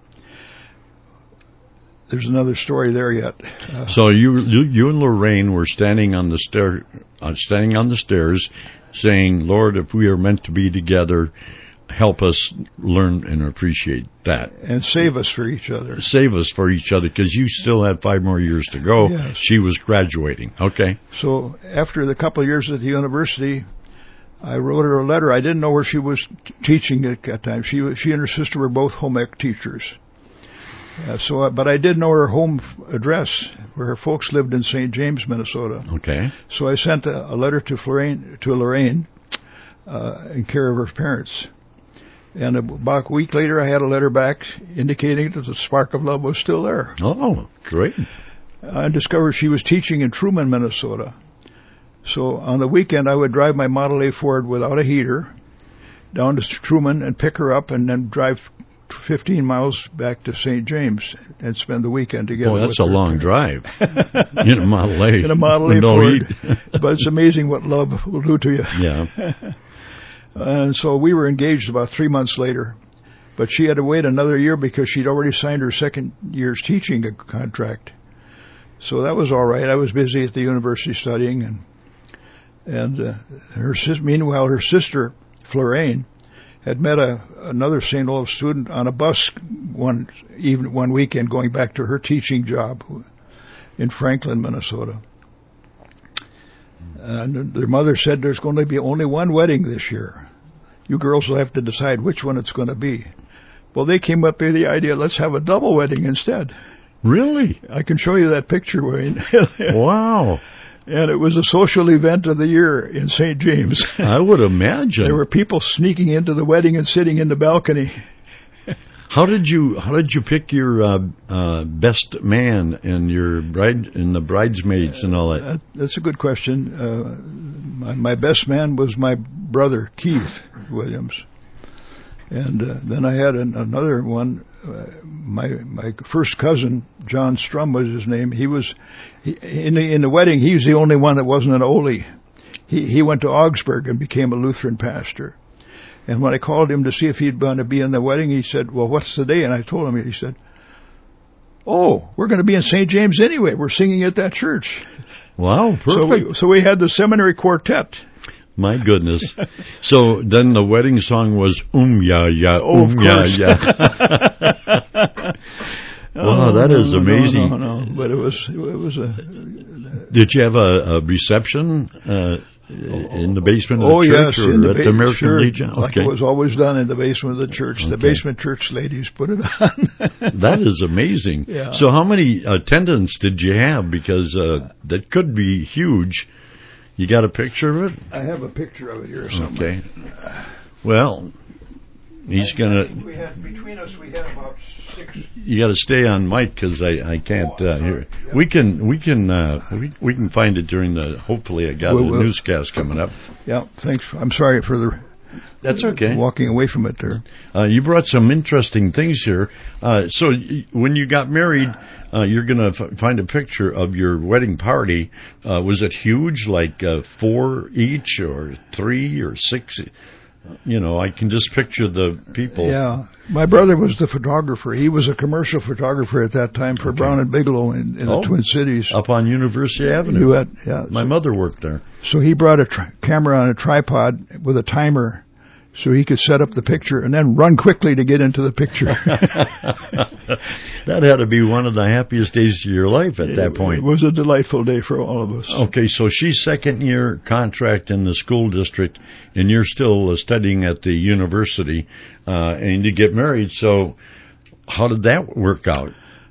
there's another story there yet. So you and Lorraine were standing on the stairs saying, Lord, if we are meant to be together, help us learn and appreciate that. And save us for each other. Save us for each other, because you still had 5 more years to go. Yes. She was graduating. Okay. So after the couple of years at the university, I wrote her a letter. I didn't know where she was teaching at that time. She and her sister were both home ec teachers. But I did know her home address, where her folks lived in St. James, Minnesota. Okay. So I sent a letter to Lorraine in care of her parents. And about a week later, I had a letter back indicating that the spark of love was still there. Oh, great. I discovered she was teaching in Truman, Minnesota. So on the weekend, I would drive my Model A Ford without a heater down to Truman and pick her up and then drive 15 miles back to St. James and spend the weekend together. Oh, that's a long drive. In a Model A. In a Model A Ford. But it's amazing what love will do to you. Yeah. And so we were engaged about 3 months later. But she had to wait another year because she'd already signed her second year's teaching contract. So that was all right. I was busy at the university studying, meanwhile her sister Florraine had met another St. Olaf student on a bus one weekend going back to her teaching job in Franklin, Minnesota. And their mother said, there's going to be only one wedding this year. You girls will have to decide which one it's going to be. Well, they came up with the idea, let's have a double wedding instead. Really? I can show you that picture, Wayne. Wow. And it was a social event of the year in St. James. I would imagine. There were people sneaking into the wedding and sitting in the balcony. How did you pick your best man and your bride and the bridesmaids and all that? That's a good question. My best man was my brother Keith Williams, and then I had another one. My first cousin, John Strum was his name. In the wedding. He was the only one that wasn't an Ole. He went to Augsburg and became a Lutheran pastor. And when I called him to see if he'd going to be in the wedding, he said, well, what's the day? And I told him, he said, oh, we're going to be in St. James anyway. We're singing at that church. Wow, perfect. So we had the seminary quartet. My goodness. So then the wedding song was Ya Ya, Ya Ya. Wow, that is amazing. No. But it was a... Did you have a reception in the basement of the church, yes, or at the American Legion? Okay. Like it was always done in the basement of the church. Okay. The basement church ladies put it on. That is amazing. Yeah. So how many attendants did you have? Because that could be huge. You got a picture of it? I have a picture of it here somewhere. Okay. Well, he's gonna. Between us, we had about 6. You got to stay on mic because I can't hear it. Yeah. We can find it during the. Hopefully, I got a newscast coming up. Yeah. Thanks. I'm sorry for the. That's okay. Walking away from it there. You brought some interesting things here. So when you got married, you're going to find a picture of your wedding party. Was it huge, like 4 each or 3 or 6? You know, I can just picture the people. Yeah. My brother was the photographer. He was a commercial photographer at that time for Brown and Bigelow in the Twin Cities. Up on University Avenue. Yeah. My mother worked there. So he brought a camera on a tripod with a timer so he could set up the picture and then run quickly to get into the picture. That had to be one of the happiest days of your life at that point. It was a delightful day for all of us. Okay, so she's second-year contract in the school district, and you're still studying at the university, and you get married. So how did that work out?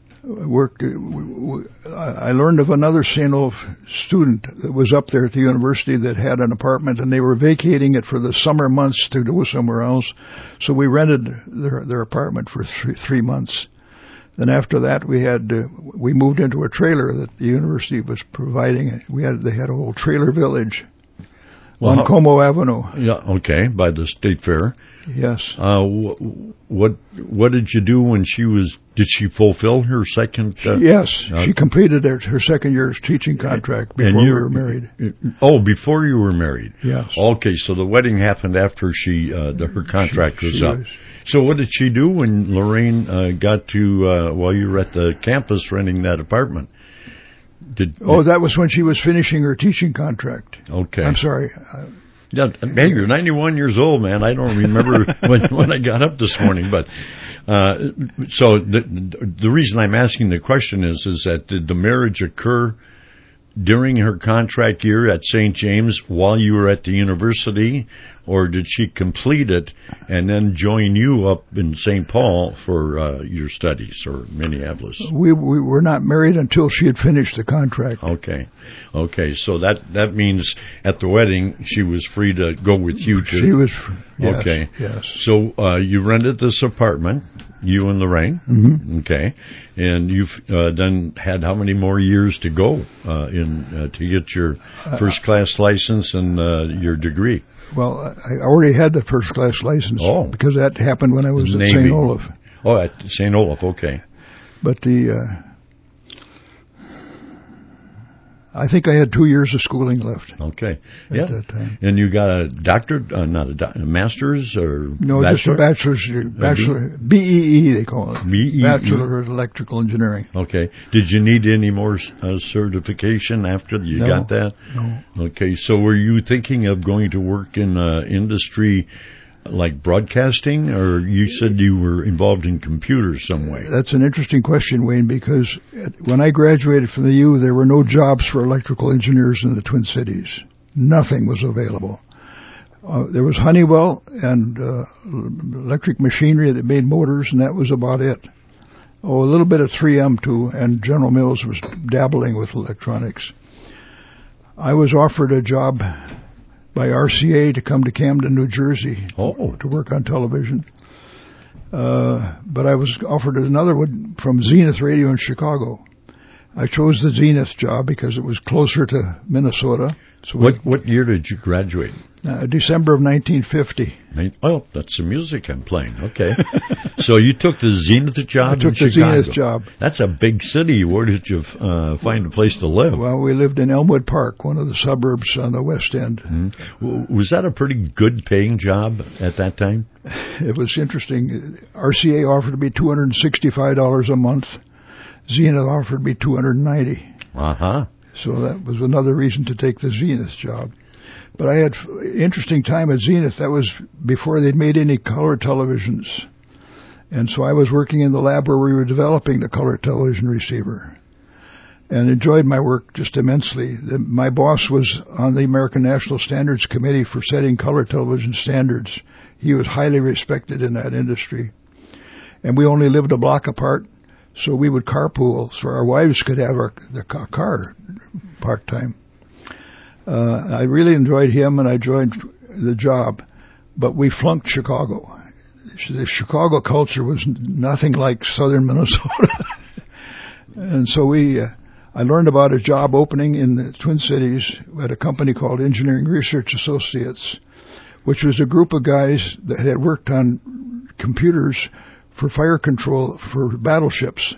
I learned of another St. Olaf student that was up there at the university that had an apartment, and they were vacating it for the summer months to go somewhere else. So we rented their apartment for 3 months. Then after that, we moved into a trailer that the university was providing. They had a whole trailer village on Como Avenue. Yeah, okay, by the State Fair. Yes. What did you do when did she fulfill her second? Yes, she completed her second year's teaching contract before we were married. Oh, before you were married. Yes. Okay, so the wedding happened after her contract was up. So what did she do when Lorraine got to while you were at the campus renting that apartment? That was when she was finishing her teaching contract. Okay. I'm sorry. Yeah, hey, you're 91 years old, man. I don't remember when I got up this morning, but so the reason I'm asking the question is that did the marriage occur during her contract year at St. James while you were at the university, or did she complete it and then join you up in St. Paul for your studies, or Minneapolis? We were not married until she had finished the contract. Okay. So that means at the wedding she was free to go with you too. She was. Yes, okay. Yes. So you rented this apartment, you and Lorraine. Mm-hmm. Okay. And you've then had how many more years to go to get your first class license and your degree? Well, I already had the first class license because that happened when I was at St. Olaf. Oh, at St. Olaf, okay. But I think I had 2 years of schooling left. Okay. At that time. And you got a doctorate, not a master's or no, bachelor? Just a bachelor, BEE they call it. BEE. Bachelor of Electrical Engineering. Okay. Did you need any more certification after you got that? No. Okay. So were you thinking of going to work in industry like broadcasting, or you said you were involved in computers some way? That's an interesting question, Wayne, because when I graduated from the U, there were no jobs for electrical engineers in the Twin Cities. Nothing was available. There was Honeywell and electric machinery that made motors, and that was about it. A little bit of 3M, too, and General Mills was dabbling with electronics. I was offered a job by RCA to come to Camden, New Jersey to work on television. But I was offered another one from Zenith Radio in Chicago. I chose the Zenith job because it was closer to Minnesota. So what year did you graduate? December of 1950. Oh, that's the music I'm playing. Okay. So you took the Zenith job in Chicago? I took the Zenith job. That's a big city. Where did you find a place to live? Well, we lived in Elmwood Park, one of the suburbs on the west end. Mm-hmm. Was that a pretty good paying job at that time? It was interesting. RCA offered me $265 a month. Zenith offered me $290. Uh-huh. So that was another reason to take the Zenith job. But I had interesting time at Zenith. That was before they'd made any color televisions. And so I was working in the lab where we were developing the color television receiver and enjoyed my work just immensely. My boss was on the American National Standards Committee for setting color television standards. He was highly respected in that industry. And we only lived a block apart, so we would carpool so our wives could have the car part-time. I really enjoyed him, and I joined the job, but we flunked Chicago. The Chicago culture was nothing like southern Minnesota. And so I learned about a job opening in the Twin Cities at a company called Engineering Research Associates, which was a group of guys that had worked on computers for fire control for battleships.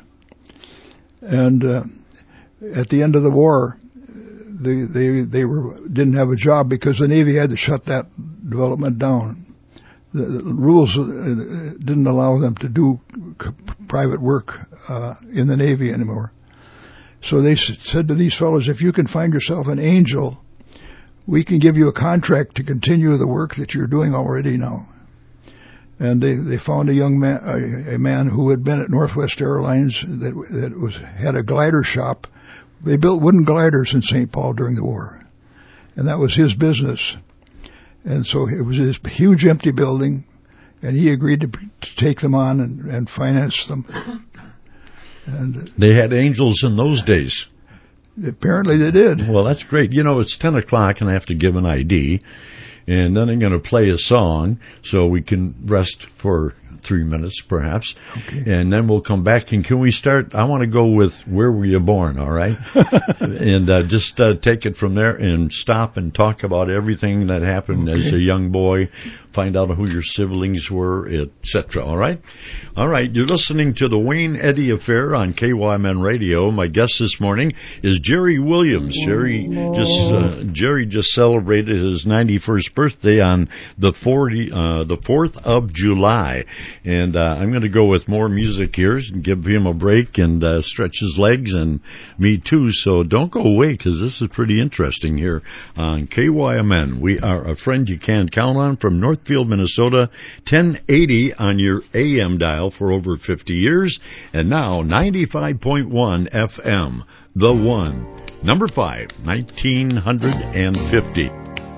And at the end of the war, they didn't have a job because the Navy had to shut that development down. The rules didn't allow them to do private work in the Navy anymore. So they said to these fellows, if you can find yourself an angel, we can give you a contract to continue the work that you're doing already now. And they found a man who had been at Northwest Airlines that had a glider shop. They built wooden gliders in St. Paul during the war, and that was his business. And so it was this huge empty building, and he agreed to take them on and finance them. And they had angels in those days. Apparently they did. Well, that's great. You know, it's 10 o'clock, and I have to give an ID. And then I'm going to play a song so we can rest for 3 minutes, perhaps. Okay. And then we'll come back. And can we start? I want to go with Where Were You Born, all right? And just take it from there and stop and talk about everything that happened as a young boy, find out who your siblings were, etc., all right? All right, you're listening to the Wayne Eddy Affair on KYMN Radio. My guest this morning is Jerry Williams. Jerry just celebrated his 91st birthday on the 4th of July. And I'm going to go with more music here and give him a break and stretch his legs, and me too. So don't go away, because this is pretty interesting here on KYMN. We are a friend you can count on from Northfield, Minnesota, 1080 on your AM dial for over 50 years, and now 95.1 FM, The One. Number 5, 1950.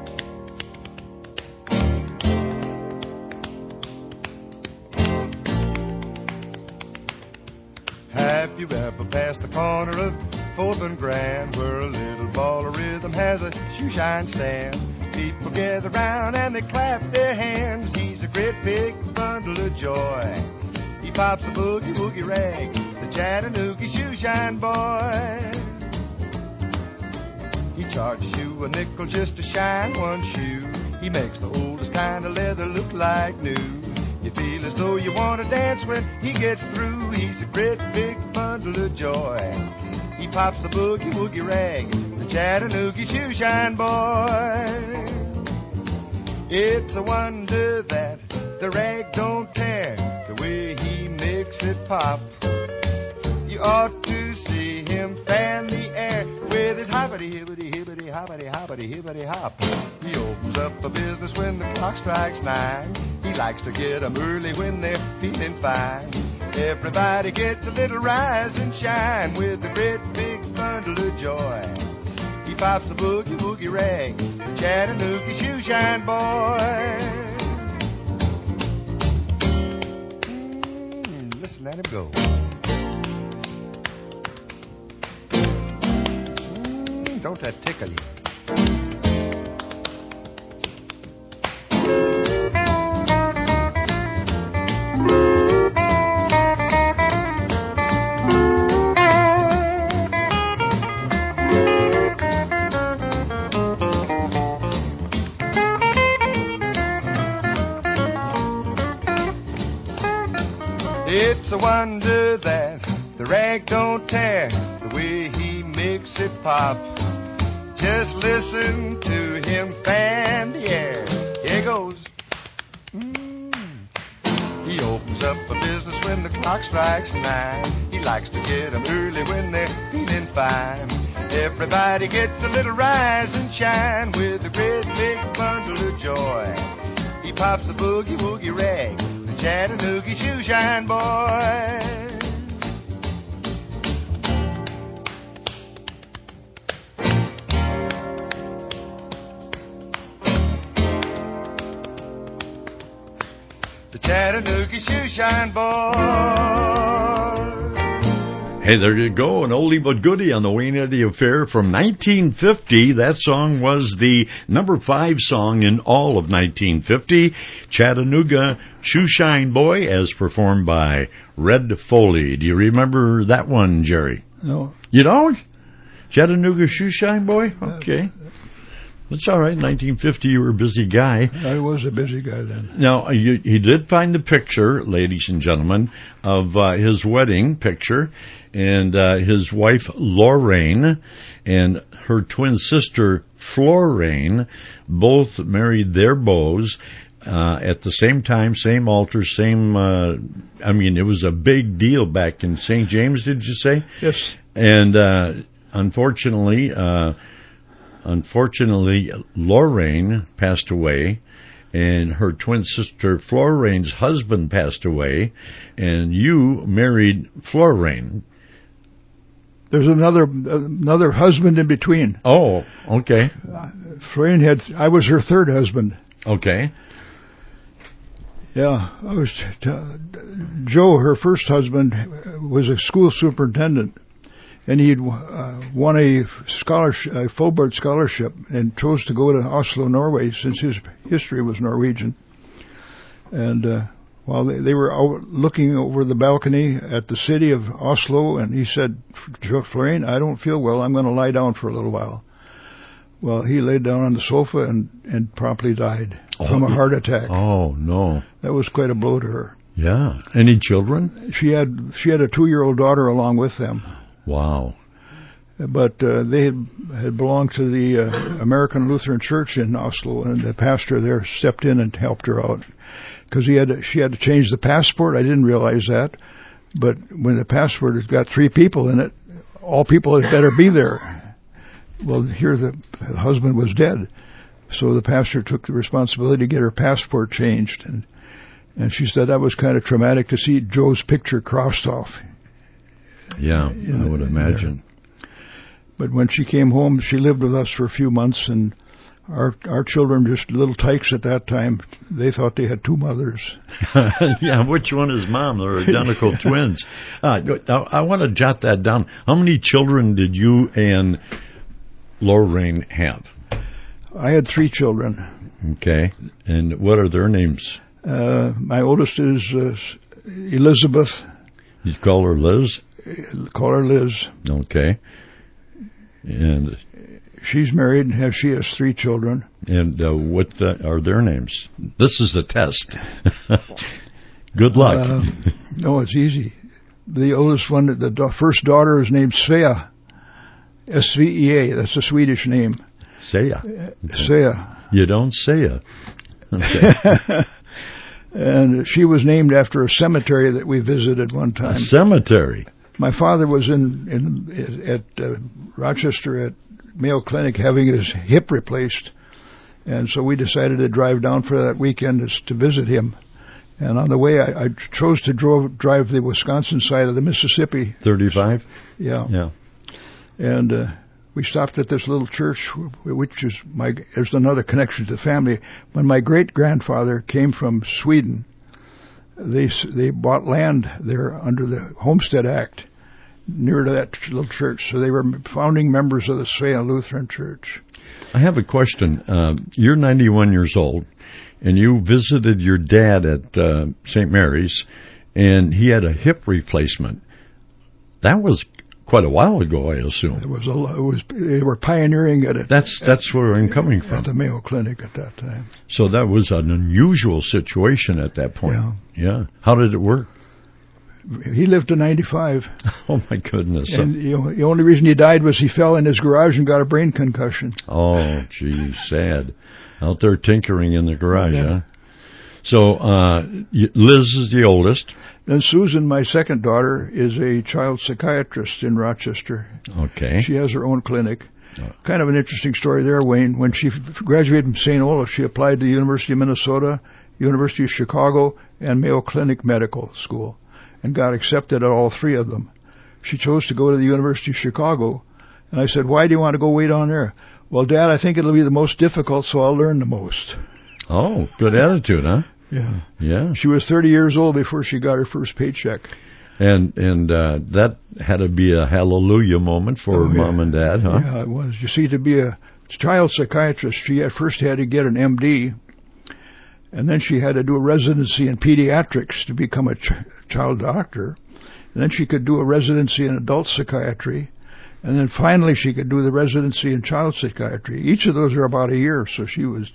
Have you ever passed the corner of 4th and Grand, where a little ball of rhythm has a shoe shine stand? People gather round and they clap their hands. He's a great big bundle of joy. He pops a boogie woogie rag, the Chattanooga shoe shine boy. He charges you a nickel just to shine one shoe. He makes the oldest kind of leather look like new. You feel as though you want to dance when he gets through. He's a great big bundle of joy. He pops the boogie woogie rag, the Chattanooga shoe shine boy. It's a wonder that the rag don't tear, the way he makes it pop. You ought to see him fan the air with his hoppity hibbity hibbity hoppity hoppity hibbity hop. He opens up a business when the clock strikes 9. He likes to get 'em early when they're feeling fine. Everybody gets a little rise and shine with a great big bundle of joy. He pops the boogie woogie rag, the Chattanooga shoe shine boy. Listen, let him go. Don't that tickle you? It's a wonder that the rag don't tear, the way he makes it pop. Just listen to him fan the air. Here goes. He opens up a business when the clock strikes 9. He likes to get 'em early when they're feeling fine. Everybody gets a little rise and shine with a great big bundle of joy. He pops the boogie woogie rag, the Chattanooga shoe shine boy. Chattanooga shoe shine boy. Hey, there you go, an oldie but goodie on the Wayne Eddy Affair from 1950. That song was the number 5 song in all of 1950. Chattanooga Shoe Shine Boy, as performed by Red Foley. Do you remember that one, Jerry? No. You don't? Chattanooga Shoe Shine Boy? Okay. That's all right. 1950, you were a busy guy. I was a busy guy then. Now, he did find the picture, ladies and gentlemen, of his wedding picture, and his wife, Lorraine, and her twin sister, Florraine, both married their beaux at the same time, same altar, same, it was a big deal back in St. James, did you say? Yes. And unfortunately, Lorraine passed away, and her twin sister Florraine's husband passed away, and you married Florraine. There's another husband in between. Oh, okay. Florraine I was her third husband. Okay. Yeah, I was Joe, her first husband, was a school superintendent. And he had won a scholarship, a Fulbright scholarship, and chose to go to Oslo, Norway, since his history was Norwegian. And while they were out looking over the balcony at the city of Oslo, and he said, "Florraine, I don't feel well. I'm going to lie down for a little while." Well, he laid down on the sofa and promptly died from a heart attack. Oh, no. That was quite a blow to her. Yeah. Any children? She had a 2-year-old daughter along with them. Wow. But they had belonged to the American Lutheran Church in Oslo, and the pastor there stepped in and helped her out. Because she had to change the passport. I didn't realize that. But when the passport has got 3 people in it, all people had better be there. Well, here the husband was dead. So the pastor took the responsibility to get her passport changed. And she said that was kind of traumatic to see Joe's picture crossed off. Yeah, I would imagine. But when she came home, she lived with us for a few months, and our children, just little tykes at that time, they thought they had 2 mothers. Yeah, which one is mom? They're identical twins. I want to jot that down. How many children did you and Lorraine have? I had 3 children. Okay. And what are their names? My oldest is Elizabeth. You call her Liz? Call her Liz. Okay. And she's married and she has 3 children. And what are their names? This is a test. Good luck. No, it's easy. The oldest one, the first daughter, is named Svea. Svea. That's a Swedish name. Svea. Okay. Svea. You don't say it. Okay. And she was named after a cemetery that we visited one time. A cemetery? My father was at Rochester at Mayo Clinic having his hip replaced, and so we decided to drive down for that weekend to visit him. And on the way, I chose to drive the Wisconsin side of the Mississippi. 35? Yeah. Yeah. And we stopped at this little church, which is there's another connection to the family. When my great-grandfather came from Sweden, they bought land there under the Homestead Act near to that little church. So they were founding members of the Svea Lutheran Church. I have a question. You're 91 years old, and you visited your dad at St. Mary's, and he had a hip replacement. That was quite a while ago, I assume. They were pioneering at it. That's where I'm coming from. At the Mayo Clinic at that time. So that was an unusual situation at that point. Yeah. How did it work? He lived to 95. Oh, my goodness. And the only reason he died was he fell in his garage and got a brain concussion. Oh, gee, sad. Out there tinkering in the garage, huh? So Liz is the oldest. Then Susan, my second daughter, is a child psychiatrist in Rochester. Okay. She has her own clinic. Kind of an interesting story there, Wayne. When she graduated from St. Olaf, she applied to the University of Minnesota, University of Chicago, and Mayo Clinic Medical School, and got accepted at all 3 of them. She chose to go to the University of Chicago, and I said, "Why do you want to go way down there?" "Well, Dad, I think it'll be the most difficult, so I'll learn the most." Oh, good attitude, huh? Yeah. Yeah. She was 30 years old before she got her first paycheck. And that had to be a hallelujah moment for Mom and Dad, huh? Yeah, it was. You see, to be a child psychiatrist, she at first had to get an MD, and then she had to do a residency in pediatrics to become a child doctor. And then she could do a residency in adult psychiatry. And then finally she could do the residency in child psychiatry. Each of those are about a year, so she was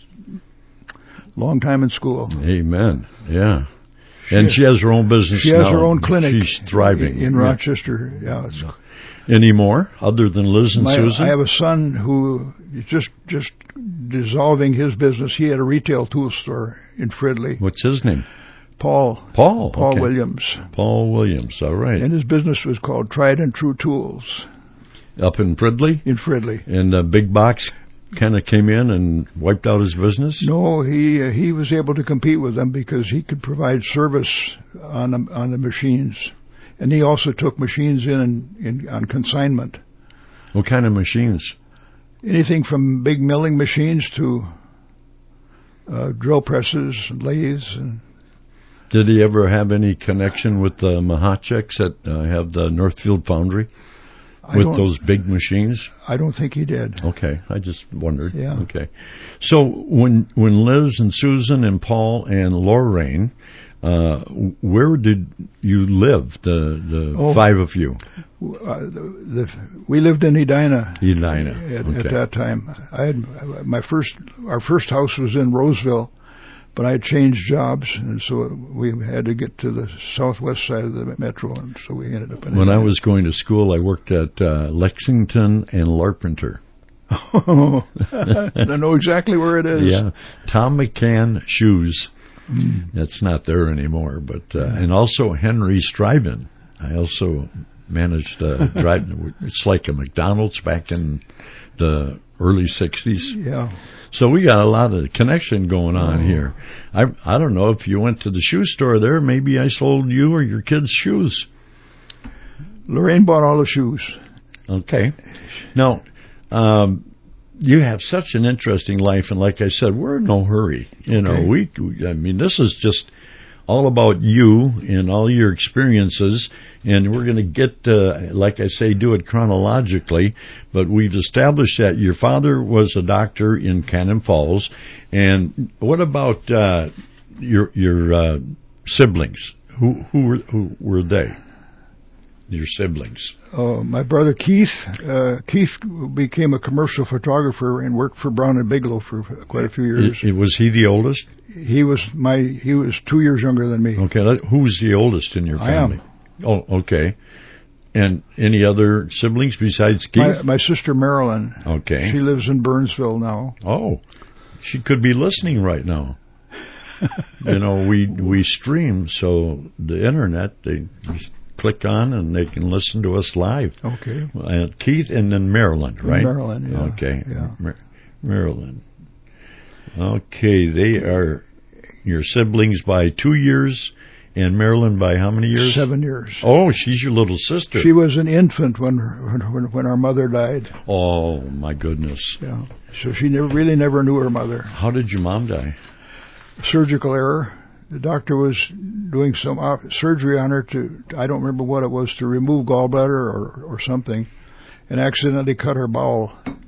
a long time in school. Amen. Yeah. And she has her own business. She has her own clinic. She's thriving. In Rochester. Yeah. Any more other than Liz and Susan? I have a son who is just dissolving his business. He had a retail tool store in Fridley. What's his name? Paul okay. Williams. Paul Williams, all right. And his business was called Tried and True Tools. Up in Fridley? In Fridley. And the big box kind of came in and wiped out his business? No, he was able to compete with them because he could provide service on the machines. And he also took machines in on consignment. What kind of machines? Anything from big milling machines to drill presses and lathes. And did he ever have any connection with the Mahacheks that have the Northfield Foundry? With those big machines? I don't think he did. Okay, I just wondered. Yeah. Okay. So when Liz and Susan and Paul and Lorraine, where did you live, the 5 of you? We lived in Edina. At that time. I had our first house was in Roseville, but I had changed jobs, and so we had to get to the southwest side of the metro, and so we ended up in When I was going to school, I worked at Lexington and Larpenteur. Oh, I know exactly where it is. Yeah, Tom McCann Shoes. That's not there anymore, but and also Henry Striven. I also managed to drive. It's like a McDonald's back in the early 60s. Yeah. So we got a lot of connection going on here. I don't know if you went to the shoe store there. Maybe I sold you or your kids shoes. Lorraine bought all the shoes. Okay. Now, you have such an interesting life, and like I said, we're in no hurry. You know, I mean, this is just all about you and all your experiences, and we're going to get, like I say, do it chronologically, but we've established that your father was a doctor in Cannon Falls, and what about your siblings? Who were they? your siblings? My brother Keith. Keith became a commercial photographer and worked for Brown and Bigelow for quite a few years. Was he the oldest? He was 2 years younger than me. Okay, who's the oldest in your family? I am. Oh, okay. And any other siblings besides Keith? My sister Marilyn. Okay. She lives in Burnsville now. Oh, she could be listening right now. We stream, so the internet, they just click on and they can listen to us live. Okay. Keith and then Marilyn, right? Marilyn, yeah. Okay. Yeah. Marilyn. Okay, they are your siblings by 2 years. And Marilyn by how many years? 7 years. Oh, she's your little sister. She was an infant when our mother died. Oh, my goodness. Yeah. So she really never knew her mother. How did your mom die? Surgical error. The doctor was doing some surgery on her I don't remember what it was, to remove gallbladder or something, and accidentally cut her bowel.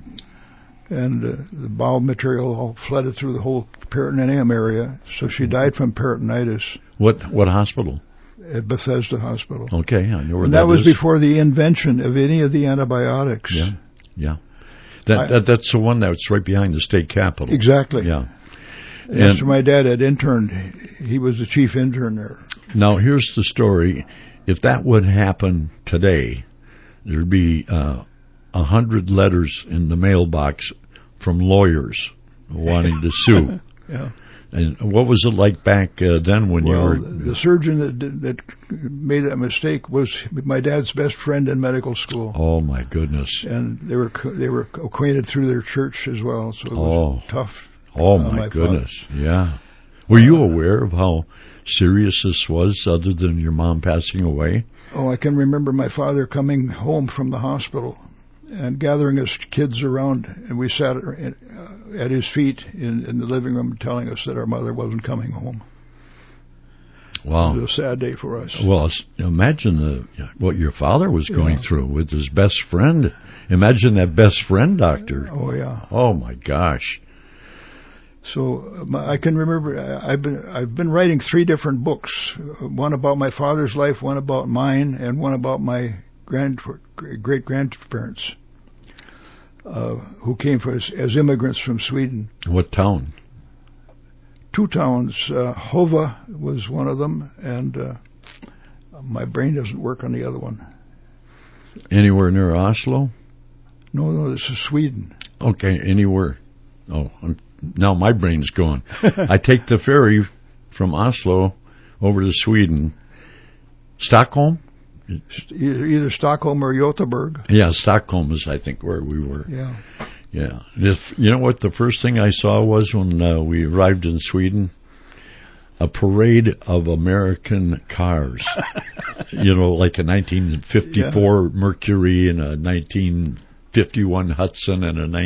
And the bowel material all flooded through the whole peritoneum area, so she died from peritonitis. What hospital? At Bethesda Hospital. Okay, I know where and that was is. Before the invention of any of the antibiotics. Yeah. That's the one that's right behind the state capitol. Exactly. Yeah. And so my dad had interned. He was the chief intern there. Now, here's the story. If that would happen today, there'd be 100 letters in the mailbox from lawyers wanting to sue. Yeah. And what was it like back then when you were... The surgeon that made that mistake was my dad's best friend in medical school. Oh, my goodness. And they were acquainted through their church as well, so it was tough. Oh, my goodness. Yeah. Were you aware of how serious this was other than your mom passing away? Oh, I can remember my father coming home from the hospital and gathering us kids around, and we sat at his feet in the living room telling us that our mother wasn't coming home. Wow. It was a sad day for us. Well, imagine what your father was going through with his best friend. Imagine that best friend doctor. Oh, yeah. Oh, my gosh. So I can remember I've been writing 3 different books, one about my father's life, one about mine, and one about my great-grandparents who came as immigrants from Sweden. What town? 2 towns. Hova was one of them, and my brain doesn't work on the other one. Anywhere near Oslo? No, this is Sweden. Okay, anywhere. Oh, now my brain's going. I take the ferry from Oslo over to Sweden. Stockholm? Either Stockholm or Göteborg. Yeah, Stockholm is, I think, where we were. Yeah. Yeah. You know what the first thing I saw was when we arrived in Sweden? A parade of American cars. Like a 1954 Mercury and a 1951 Hudson and a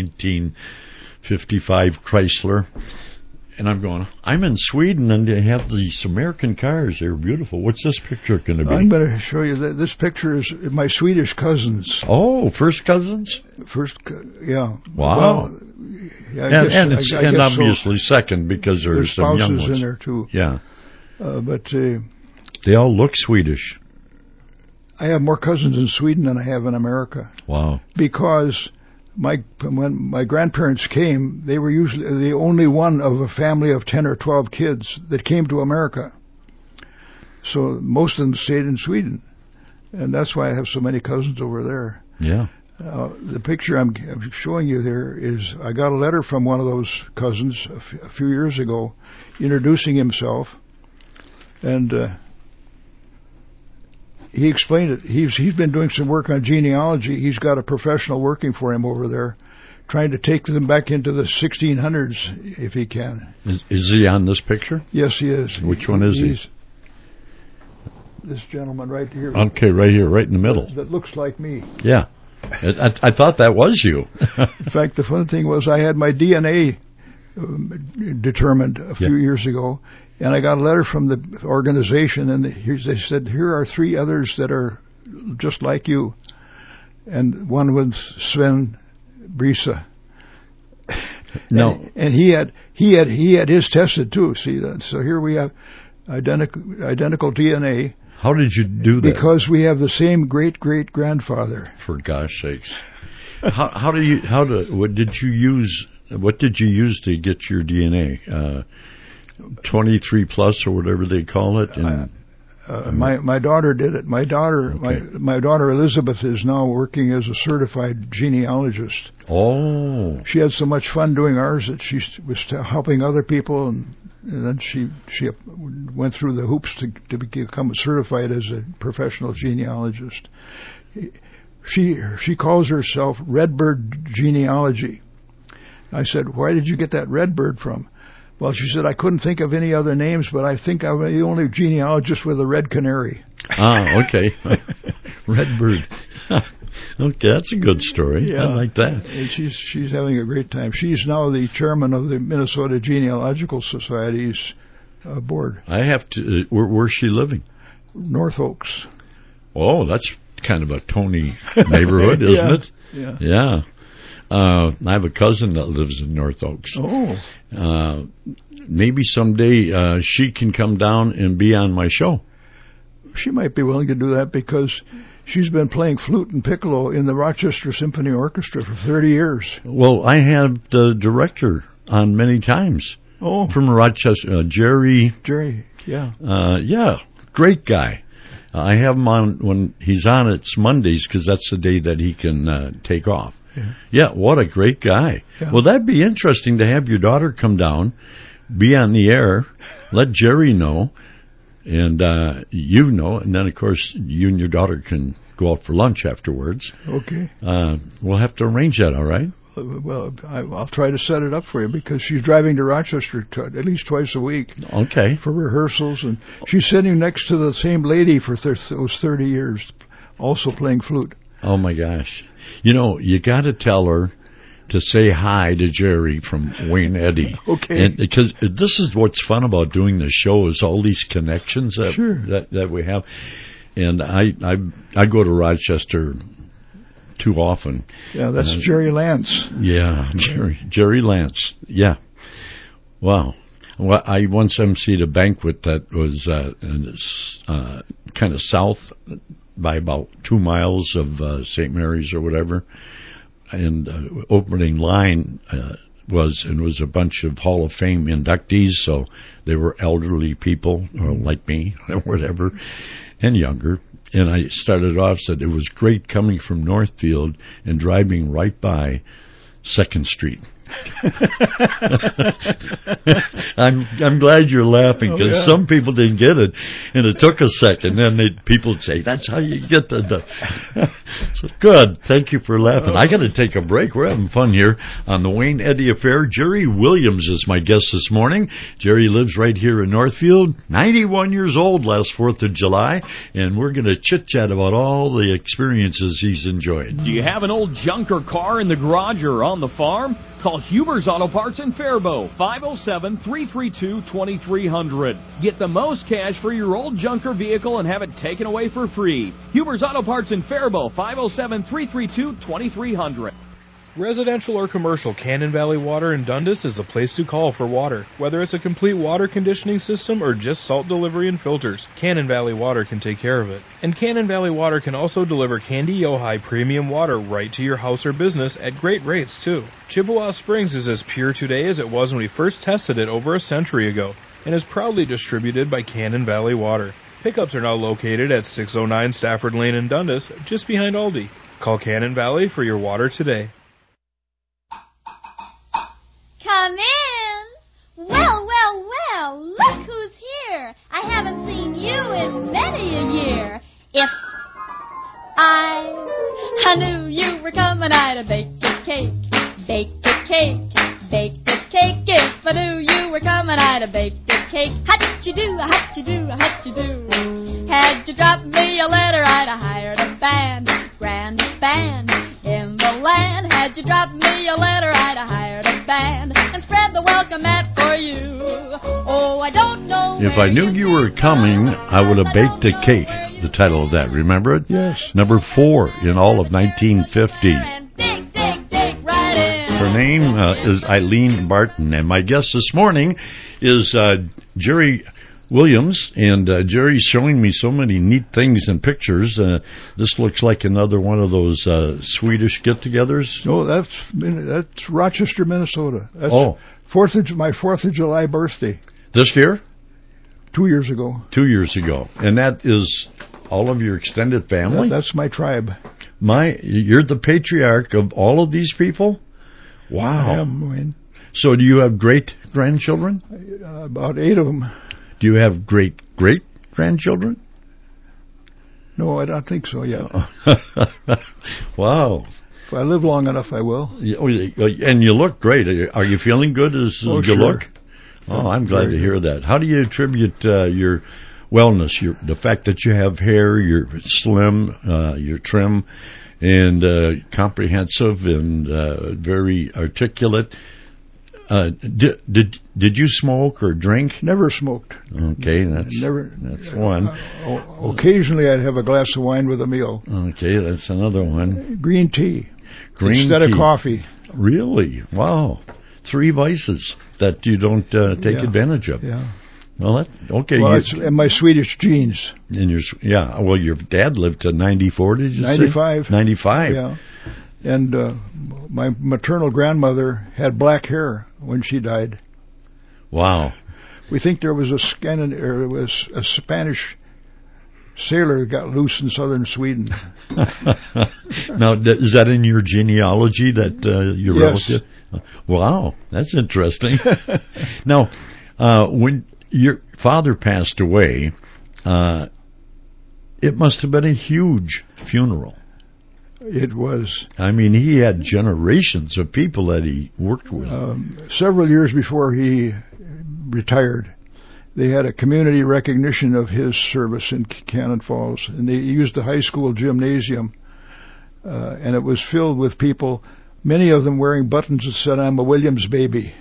1955 Chrysler. And I'm going, I'm in Sweden and they have these American cars. They're beautiful. What's this picture going to be? I'm going to show you that this picture is my Swedish cousins. Oh, first cousins? Yeah. Wow. Well, yeah, and obviously second because there's some young ones in there too. Yeah. But they all look Swedish. I have more cousins in Sweden than I have in America. Wow. Because when my grandparents came, they were usually the only one of a family of 10 or 12 kids that came to America. So most of them stayed in Sweden. And that's why I have so many cousins over there. Yeah. The picture I'm showing you there is, I got a letter from one of those cousins a few years ago introducing himself. And he explained it. He's been doing some work on genealogy. He's got a professional working for him over there, trying to take them back into the 1600s if he can. Is he on this picture? Yes, he is. Which one is he? This gentleman right here. Okay, right here, right in the middle. That looks like me. Yeah. I thought that was you. In fact, the fun thing was I had my DNA determined a few years ago, and I got a letter from the organization, and they said, here are 3 others that are just like you. And one was Sven Brisa. No. And he had his tested too, see that? So here we have identical DNA. How did you do that? Because we have the same great-great-grandfather. For gosh sakes. What did you use to get your DNA? 23 plus or whatever they call it? My daughter did it. My daughter Elizabeth is now working as a certified genealogist. Oh. She had so much fun doing ours that she was helping other people, and then she went through the hoops to become certified as a professional genealogist. She calls herself Redbird Genealogy. I said, "Why did you get that Redbird from?" Well, she said, "I couldn't think of any other names, but I think I'm the only genealogist with a red canary." Ah, okay. Redbird. Okay, that's a good story. Yeah. I like that. And she's having a great time. She's now the chairman of the Minnesota Genealogical Society's board. I have to. Where's she living? North Oaks. Oh, that's kind of a Tony neighborhood, isn't Yeah. it? Yeah. Yeah. I have a cousin that lives in North Oaks. Oh. Maybe someday she can come down and be on my show. She might be willing to do that because she's been playing flute and piccolo in the Rochester Symphony Orchestra for 30 years. Well, I have the director on many times. Oh. From Rochester, Jerry. Jerry, yeah. Yeah, great guy. I have him on when he's on. It's Mondays because that's the day that he can take off. Yeah, what a great guy. Yeah. Well, that'd be interesting to have your daughter come down, be on the air, let Jerry know, and you know, and then, of course, you and your daughter can go out for lunch afterwards. Okay. We'll have to arrange that, all right? Well, I'll try to set it up for you because she's driving to Rochester at least twice a week. Okay. For rehearsals, and she's sitting next to the same lady for those 30 years, also playing flute. Oh, my gosh. You know, you got to tell her to say hi to Jerry from Wayne Eddy. Okay. And because this is what's fun about doing the show is all these connections that we have. And I go to Rochester too often. Yeah, that's Jerry Lance. Yeah, Jerry Lance. Yeah. Wow. Well, I once emceed a banquet that was kind of south by about 2 miles of St. Mary's or whatever, and opening line was a bunch of Hall of Fame inductees, so they were elderly people, or like me, or whatever, and younger. And I started off, said it was great coming from Northfield and driving right by 2nd Street. I'm glad you're laughing because some people didn't get it, and it took a second. Then people would say, "That's how you get the." So good. Thank you for laughing. I got to take a break. We're having fun here on the Wayne Eddy Affair. Jerry Williams is my guest this morning. Jerry lives right here in Northfield. 91 years old last 4th of July, and we're going to chit chat about all the experiences he's enjoyed. Do you have an old junker car in the garage or on the farm? Call Huber's Auto Parts in Faribault, 507-332-2300. Get the most cash for your old junker vehicle and have it taken away for free. Huber's Auto Parts in Faribault, 507-332-2300. Residential or commercial, Cannon Valley Water in Dundas is the place to call for water. Whether it's a complete water conditioning system or just salt delivery and filters, Cannon Valley Water can take care of it. And Cannon Valley Water can also deliver Candy Ojai premium water right to your house or business at great rates, too. Chippewa Springs is as pure today as it was when we first tested it over a century ago, and is proudly distributed by Cannon Valley Water. Pickups are now located at 609 Stafford Lane in Dundas, just behind Aldi. Call Cannon Valley for your water today. Come in. Well, well, well, look who's here. I haven't seen you in many a year. If I knew you were coming, I'd have baked a cake, baked a cake, baked a cake. If I knew you were coming, I'd have baked a cake. How'd you do, how'd you do, how'd you do? Had you dropped me a letter, I'd have hired a band, grandest band in the land. Had you dropped me a letter, I'd have hired a band and spread the welcome mat for you. Oh, I don't know. If I knew you were coming, I would have baked a cake. The title of that, remember it? Yes. Number 4 in all of 1950. Dig right in. Her name is Eileen Barton, and my guest this morning is Jerry Williams, and Jerry's showing me so many neat things and pictures. This looks like another one of those Swedish get-togethers. Oh, that's Rochester, Minnesota. That's my 4th of July birthday. This year? 2 years ago. 2 years ago. And that is all of your extended family? That's my tribe. You're the patriarch of all of these people? Wow. I am, Wayne. So do you have great-grandchildren? About 8 of them. Do you have great-great-grandchildren? No, I don't think so yet. Wow. If I live long enough, I will. And you look great. Are you feeling good as you sure. look? Oh, I'm glad to hear that. How do you attribute your wellness, the fact that you have hair, you're slim, you're trim, and comprehensive and very articulate? Did you smoke or drink? Never smoked. Okay, that's one. Occasionally, I'd have a glass of wine with a meal. Okay, that's another one. Green tea instead of coffee. Really? Wow. 3 vices that you don't take advantage of. Yeah. Well, okay. Well, and my Swedish genes. Well, your dad lived to 94, did you 95. say? 95. Yeah. And my maternal grandmother had black hair when she died. Wow. We think there was a Spanish sailor that got loose in southern Sweden. Now, is that in your genealogy that your relative? Wow, that's interesting. Now, when your father passed away, it must have been a huge funeral. It was. I mean, he had generations of people that he worked with. Several years before he retired, they had a community recognition of his service in Cannon Falls, and they used the high school gymnasium, and it was filled with people, many of them wearing buttons that said, "I'm a Williams baby."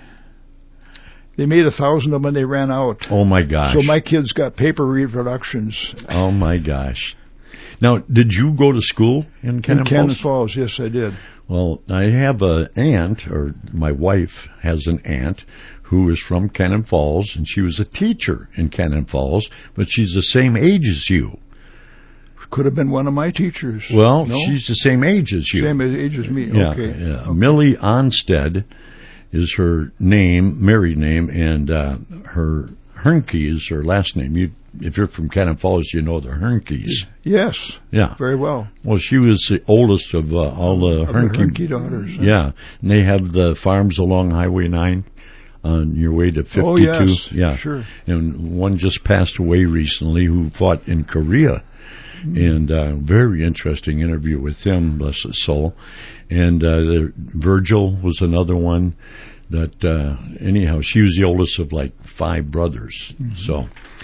They made 1,000 of them and they ran out. Oh, my gosh. So my kids got paper reproductions. Oh, my gosh. Now, did you go to school in Cannon Falls? In Cannon Falls, yes, I did. Well, I have an aunt, or my wife has an aunt, who is from Cannon Falls, and she was a teacher in Cannon Falls, but she's the same age as you. Could have been one of my teachers. Well, no? She's the same age as you. Same age as me, yeah, okay. Yeah. Okay. Millie Onstead is her name, married name, and her Hernke is her last name. If you're from Cannon Falls, you know the Hernkes. Yes. Yeah. Very well. Well, she was the oldest of all the Hernke daughters. Yeah. And they have the farms along Highway 9 on your way to 52. Oh, yes. Yeah. Sure. And one just passed away recently who fought in Korea. And very interesting interview with him, bless his soul. And Virgil was another one that, anyhow, she was the oldest of like 5 brothers. Mm-hmm.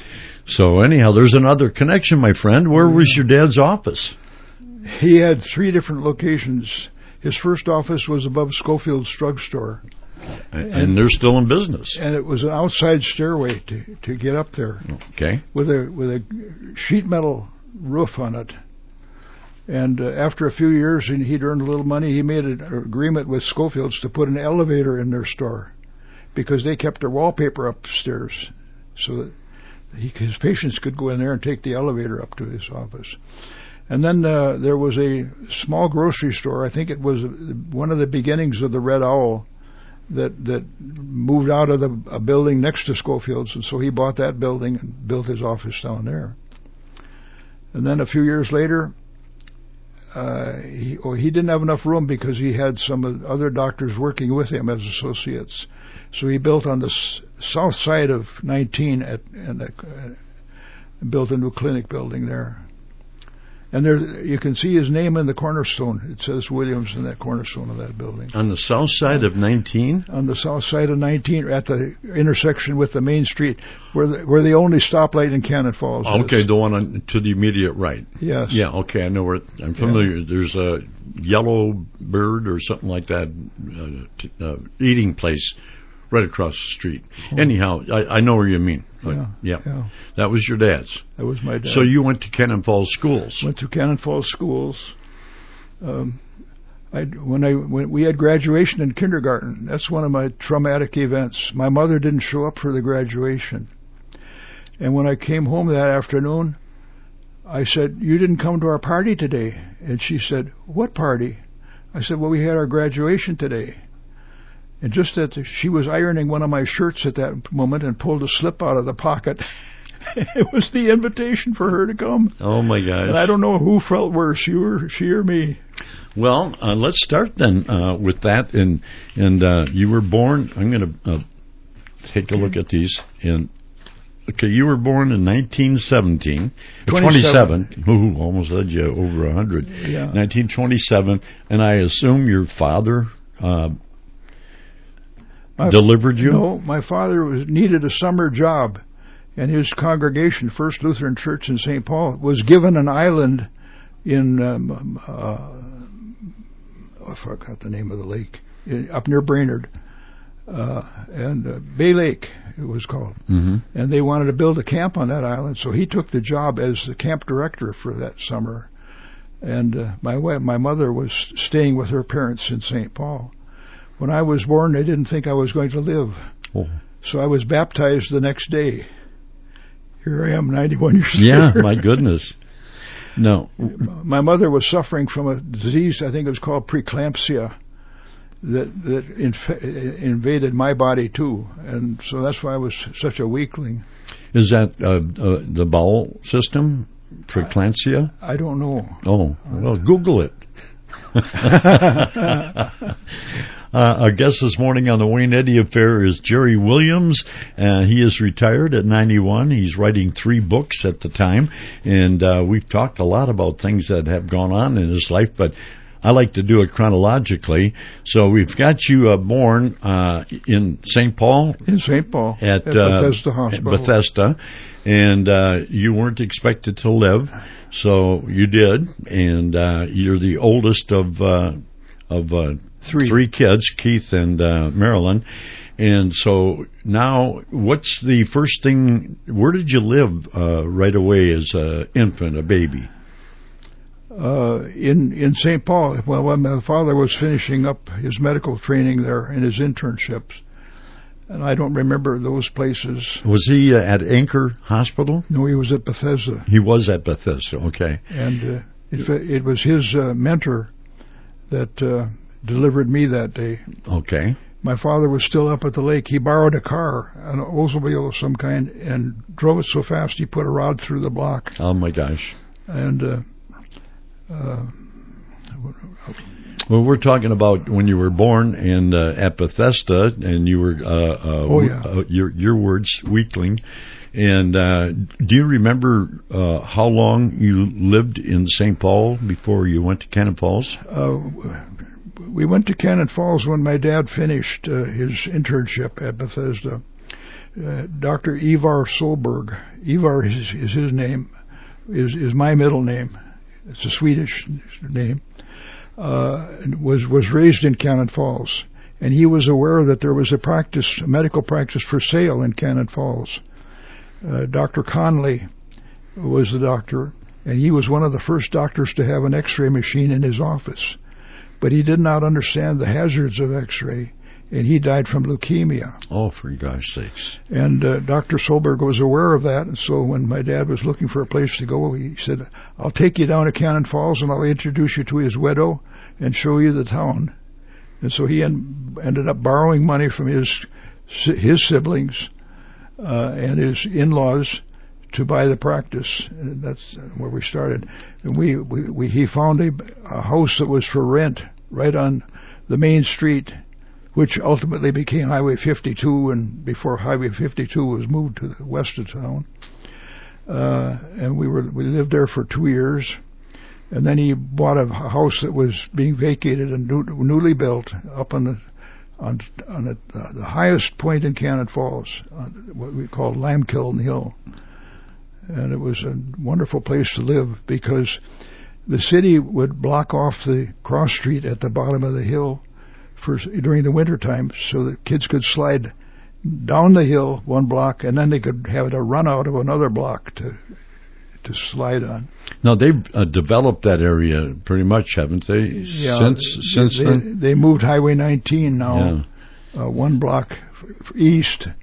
So anyhow, there's another connection, my friend. Where was your dad's office? He had 3 different locations. His first office was above Schofield's drugstore. And they're still in business. And it was an outside stairway to get up there. Okay. With a sheet metal roof on it. And after a few years, and he'd earned a little money, he made an agreement with Schofield's to put an elevator in their store because they kept their wallpaper upstairs so that his patients could go in there and take the elevator up to his office. And then there was a small grocery store. I think it was one of the beginnings of the Red Owl that moved out of a building next to Schofield's, and so he bought that building and built his office down there. And then a few years later, he didn't have enough room because he had some other doctors working with him as associates. So he built on the south side of 19 and built a new clinic building there. And there you can see his name in the cornerstone. It says Williams in that cornerstone of that building. On the south side of 19? On the south side of 19, at the intersection with the main street, where the only stoplight in Cannon Falls is. Okay, the one to the immediate right. Yes. Yeah, okay, I know where. I'm familiar. Yeah. There's a Yellow Bird or something like that eating place right across the street. Oh. Anyhow, I know where you mean. Yeah. That was your dad's. That was my dad. So you went to Cannon Falls schools. Went to Cannon Falls schools. When we had graduation in kindergarten, that's one of my traumatic events. My mother didn't show up for the graduation. And when I came home that afternoon, I said, "You didn't come to our party today." And she said, "What party?" I said, "Well, we had our graduation today." And just as she was ironing one of my shirts at that moment and pulled a slip out of the pocket, it was the invitation for her to come. Oh, my gosh. And I don't know who felt worse, she or me. Well, let's start then with that. And you were born, I'm going to take a look at these. Okay, you were born in 1917. 27. Ooh, almost had you over 100. Yeah. 1927. And I assume your father delivered you? No, my father needed a summer job, and his congregation, First Lutheran Church in St. Paul, was given an island in, I forgot the name of the lake, up near Brainerd, and Bay Lake it was called. Mm-hmm. And they wanted to build a camp on that island, so he took the job as the camp director for that summer. And my mother was staying with her parents in St. Paul. When I was born, they didn't think I was going to live. Oh. So I was baptized the next day. Here I am, 91 years later. Yeah, my goodness. No. My mother was suffering from a disease, I think it was called preeclampsia, that invaded my body too. And so that's why I was such a weakling. Is that the bowel system? Preeclampsia? I don't know. Oh, well, Google it. Our guest this morning on the Wayne Eddy Affair is Jerry Williams. He is retired at 91. He's writing 3 books at the time, and we've talked a lot about things that have gone on in his life, but I like to do it chronologically. So we've got you born in St. Paul. In St. Paul. At Bethesda Hospital. At Bethesda. And you weren't expected to live, so you did. And you're the oldest of 3 kids, Keith and Marilyn. And so now, what's the first thing, where did you live right away as an infant, a baby? In St. Paul. Well, when my father was finishing up his medical training there and his internships, and I don't remember those places. Was he at Anchor Hospital? No, he was at Bethesda. He was at Bethesda, okay. And it was his mentor that delivered me that day. Okay. My father was still up at the lake. He borrowed a car, an Oldsmobile of some kind, and drove it so fast he put a rod through the block. Oh, my gosh. And well, we're talking about when you were born and at Bethesda, and you were your words, weakling. And do you remember how long you lived in St. Paul before you went to Cannon Falls? We went to Cannon Falls when my dad finished his internship at Bethesda. Dr. Ivar Solberg. Ivar is his name, is my middle name. It's a Swedish name. Was raised in Cannon Falls, and he was aware that there was a medical practice for sale in Cannon Falls. Dr. Conley was the doctor, and he was one of the first doctors to have an X-ray machine in his office. But he did not understand the hazards of X-ray, and he died from leukemia. Oh, for gosh sakes. And Dr. Solberg was aware of that, and so when my dad was looking for a place to go, he said, "I'll take you down to Cannon Falls, and I'll introduce you to his widow and show you the town." And so he ended up borrowing money from his siblings and his in-laws to buy the practice. And that's where we started. And he found a house that was for rent right on the main street, which ultimately became Highway 52, and before Highway 52 was moved to the west of town. And we lived there for 2 years, and then he bought a house that was being vacated and newly built up on the highest point in Cannon Falls, on what we call Limekiln Hill. And it was a wonderful place to live because the city would block off the cross street at the bottom of the hill during the winter time, so that kids could slide down the hill 1 block, and then they could have a run out of another block to slide on. Now they've developed that area pretty much, haven't they? Yeah, since then. They moved Highway 19 now 1 block east,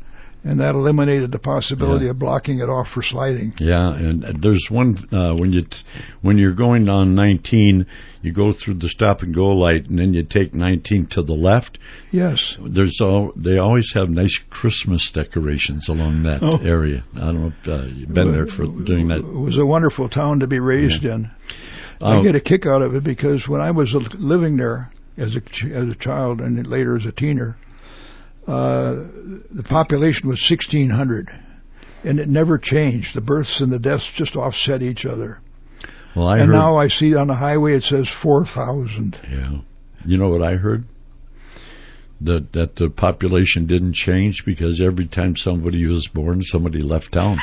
And that eliminated the possibility of blocking it off for sliding. Yeah, and there's one when you're going on 19, you go through the stop and go light, and then you take 19 to the left. Yes. They always have nice Christmas decorations along that area. I don't know if you've been there for doing that. It was a wonderful town to be raised in. I get a kick out of it because when I was living there as a child and later as a teenager, the population was 1,600, and it never changed. The births and the deaths just offset each other. Well, now I see on the highway it says 4,000. Yeah. You know what I heard? That the population didn't change because every time somebody was born, somebody left town.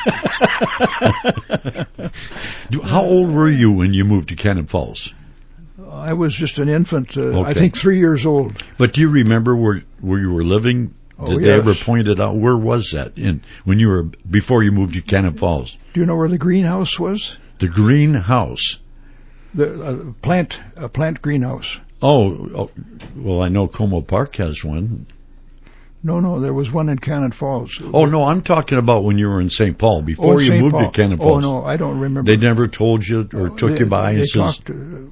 How old were you when you moved to Cannon Falls? I was just an infant, I think 3 years old. But do you remember where you were living? Did they ever point it out? Where was that before you moved to Cannon Falls? Do you know where the greenhouse was? The greenhouse? The plant greenhouse. Oh, well, I know Como Park has one. No, there was one in Cannon Falls. Oh, no, I'm talking about when you were in St. Paul, before you moved to Cannon Falls. Oh, no, I don't remember. They never told you or took you by and says...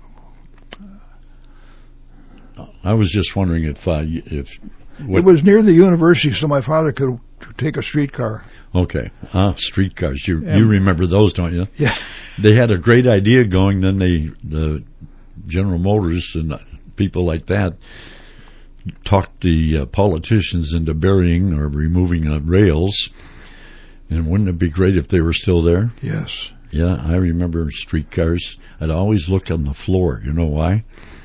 I was just wondering if it was near the university, so my father could take a streetcar. Okay, streetcars. You remember those, don't you? Yeah. They had a great idea going. Then the General Motors and people like that talked the politicians into burying or removing rails. And wouldn't it be great if they were still there? Yes. Yeah, I remember streetcars. I'd always look on the floor. You know why?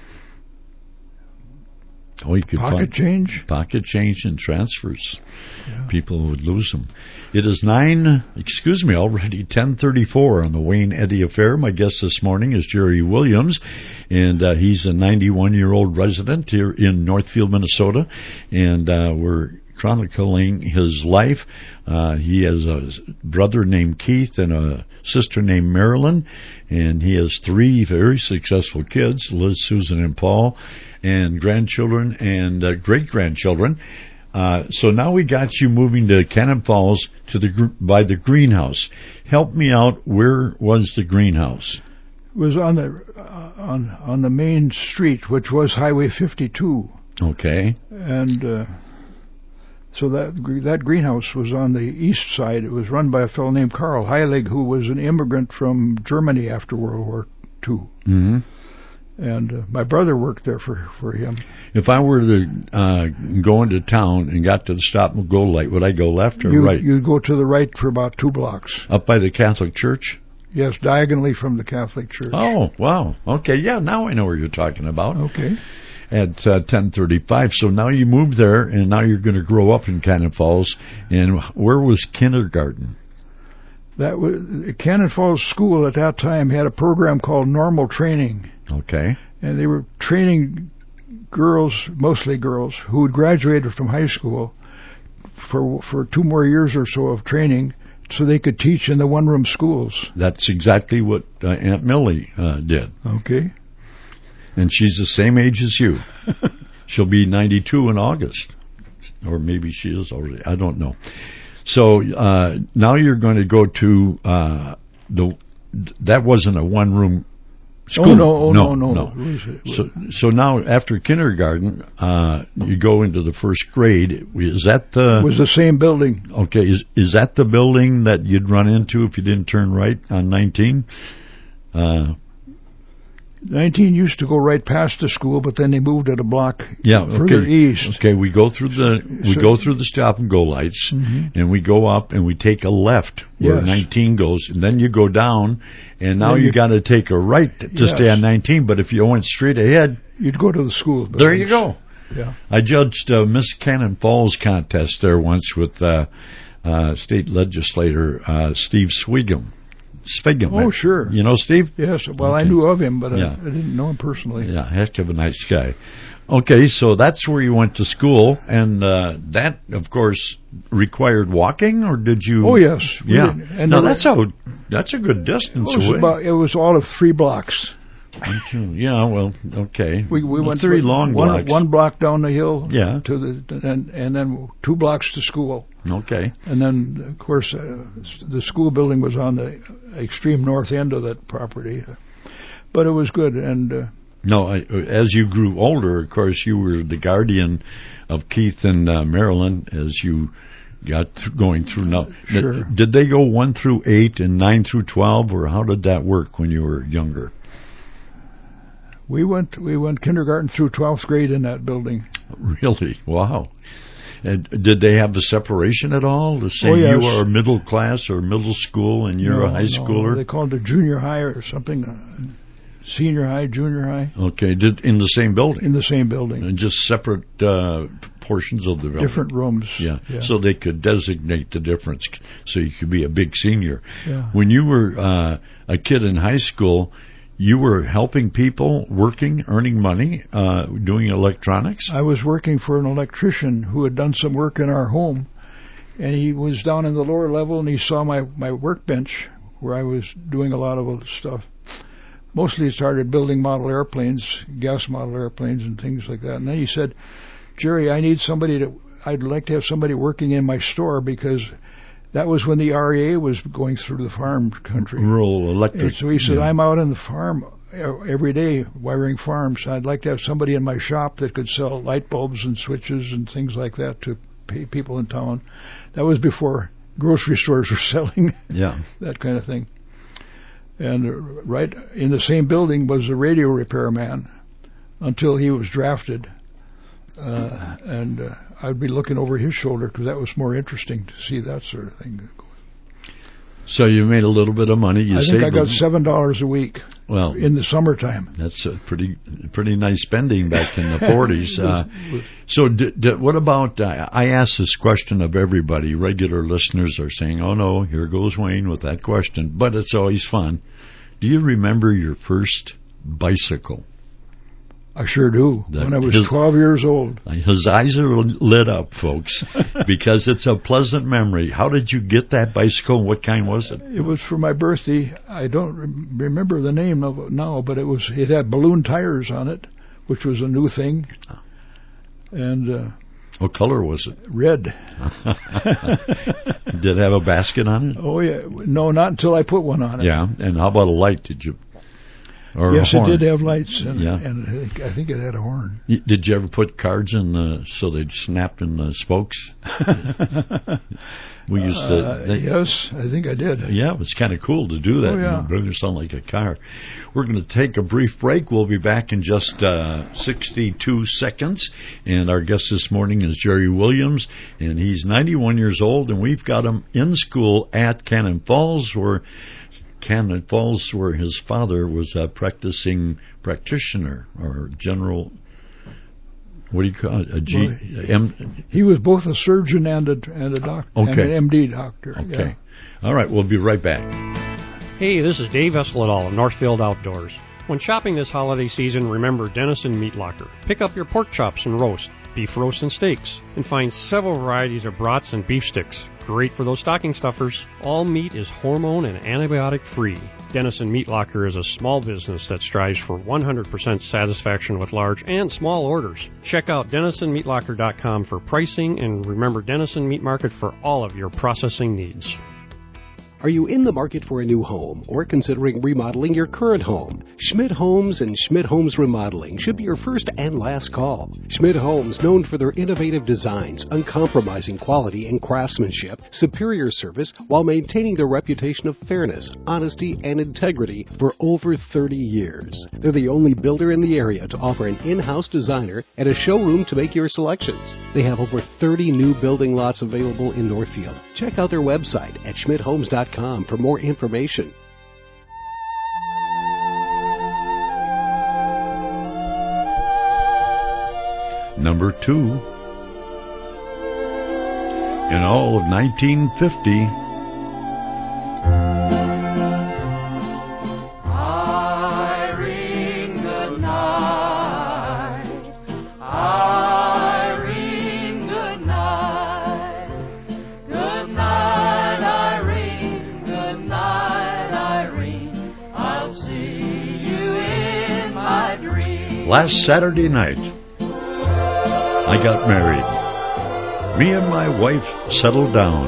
Oh, you could pocket change and transfers. Yeah. People would lose them. It is already 10:34 on the Wayne Eddy Affair. My guest this morning is Jerry Williams, and he's a 91-year-old resident here in Northfield, Minnesota, and we're chronicling his life. He has a brother named Keith and a sister named Marilyn, and he has 3 very successful kids, Liz, Susan, and Paul, and grandchildren and great-grandchildren. So now we got you moving to Cannon Falls by the greenhouse. Help me out. Where was the greenhouse? It was on the main street, which was Highway 52. Okay. And so that greenhouse was on the east side. It was run by a fellow named Karl Heilig, who was an immigrant from Germany after World War II. Mm-hmm. And my brother worked there for him. If I were to go into town and got to the stop and go light, would I go left or right? You'd go to the right for about 2 blocks. Up by the Catholic Church? Yes, diagonally from the Catholic Church. Oh, wow. Okay, yeah, now I know what you're talking about. Okay. At 10:35. So now you moved there, and now you're going to grow up in Cannon Falls. And where was kindergarten? That was Cannon Falls School at that time had a program called Normal Training. Okay. And they were training girls, mostly girls, who had graduated from high school for 2 more years or so of training so they could teach in the one-room schools. That's exactly what Aunt Millie did. Okay. And she's the same age as you. She'll be 92 in August. Or maybe she is already. I don't know. So now you're going to go to that wasn't a one-room school. No. So now after kindergarten, you go into the first grade. Is that It was the same building. Okay. Is that the building that you'd run into if you didn't turn right on 19? 19 used to go right past the school, but then they moved it a block further east. Okay, we go through the stop and go lights, and we go up and we take a left where 19 goes, and then you go down, and now you got to take a right to stay on 19. But if you went straight ahead, you'd go to the school. There you go. Yeah, I judged Miss Cannon Falls contest there once with state legislator Steve Swigum. Oh, sure. You know Steve? Yes. Well, okay. I knew of him, but I didn't know him personally. Yeah, heck of a nice guy. Okay, so that's where you went to school, and that, of course, required walking, or did you? Oh, yes. Yeah. And that's a good distance away. It was all of 3 blocks. Yeah, well, okay. We went 3 long blocks. One block down the hill. Yeah. And then 2 blocks to school. Okay. And then, of course, the school building was on the extreme north end of that property. But it was good. And no, as you grew older, of course, you were the guardian of Keith and Marilyn as you got going through. Now, sure. Did they go 1 through 8 and 9 through 12, or how did that work when you were younger? We went kindergarten through 12th grade in that building. Really? Wow. And did they have the separation at all? To say yes. You are middle class or middle school and you're a high schooler? They called it junior high or something. Senior high, junior high. Okay. In the same building? In the same building. And just separate portions of the building? Different rooms. Yeah. So they could designate the difference so you could be a big senior. Yeah. When you were a kid in high school, you were helping people, working, earning money, doing electronics? I was working for an electrician who had done some work in our home, and he was down in the lower level, and he saw my workbench where I was doing a lot of stuff. Mostly started building model airplanes, gas model airplanes and things like that. And then he said, Jerry, I'd like to have somebody working in my store because that was when the REA was going through the farm country. Rural electric. And so he said, I'm out on the farm every day wiring farms. I'd like to have somebody in my shop that could sell light bulbs and switches and things like that to people in town. That was before grocery stores were selling that kind of thing. And right in the same building was a radio repairman until he was drafted. And I'd be looking over his shoulder because that was more interesting to see that sort of thing. So you made a little bit of money. I think I got $7 a week. Well, in the summertime. That's a pretty nice spending back in the 40s. So what about? I asked this question of everybody. Regular listeners are saying, "Oh no, here goes Wayne with that question," but it's always fun. Do you remember your first bicycle? I sure do. When I was 12 years old. His eyes are lit up, folks, because it's a pleasant memory. How did you get that bicycle? What kind was it? It was for my birthday. I don't remember the name of it now, but it had balloon tires on it, which was a new thing. And what color was it? Red. Did it have a basket on it? Oh, yeah. No, not until I put one on it. Yeah. And how about a light? Did you? Yes, it did have lights, and I think it had a horn. Did you ever put cards in so they'd snap in the spokes? We used to. Yes, I think I did. Yeah, it was kind of cool to do that. Oh, yeah. It would sound like a car. We're going to take a brief break. We'll be back in just 62 seconds. And our guest this morning is Jerry Williams, and he's 91 years old, and we've got him in school at Cannon Falls, where his father was a practicing practitioner or general. What do you call it? He was both a surgeon and a doctor, and an MD doctor. Okay. Yeah. All right, we'll be right back. Hey, this is Dave Esledal of Northfield Outdoors. When shopping this holiday season, remember Dennison Meat Locker. Pick up your pork chops and roast, beef roast and steaks, and find several varieties of brats and beef sticks. Great for those stocking stuffers. All meat is hormone and antibiotic free. Dennison Meat Locker is a small business that strives for 100% satisfaction with large and small orders. Check out DennisonMeatLocker.com for pricing, and remember Dennison Meat Market for all of your processing needs. Are you in the market for a new home or considering remodeling your current home? Schmidt Homes and Schmidt Homes Remodeling should be your first and last call. Schmidt Homes, known for their innovative designs, uncompromising quality and craftsmanship, superior service, while maintaining their reputation of fairness, honesty, and integrity for over 30 years. They're the only builder in the area to offer an in-house designer and a showroom to make your selections. They have over 30 new building lots available in Northfield. Check out their website at schmidthomes.com for more information. Number 2. In all of 1950, last Saturday night, I got married. Me and my wife settled down.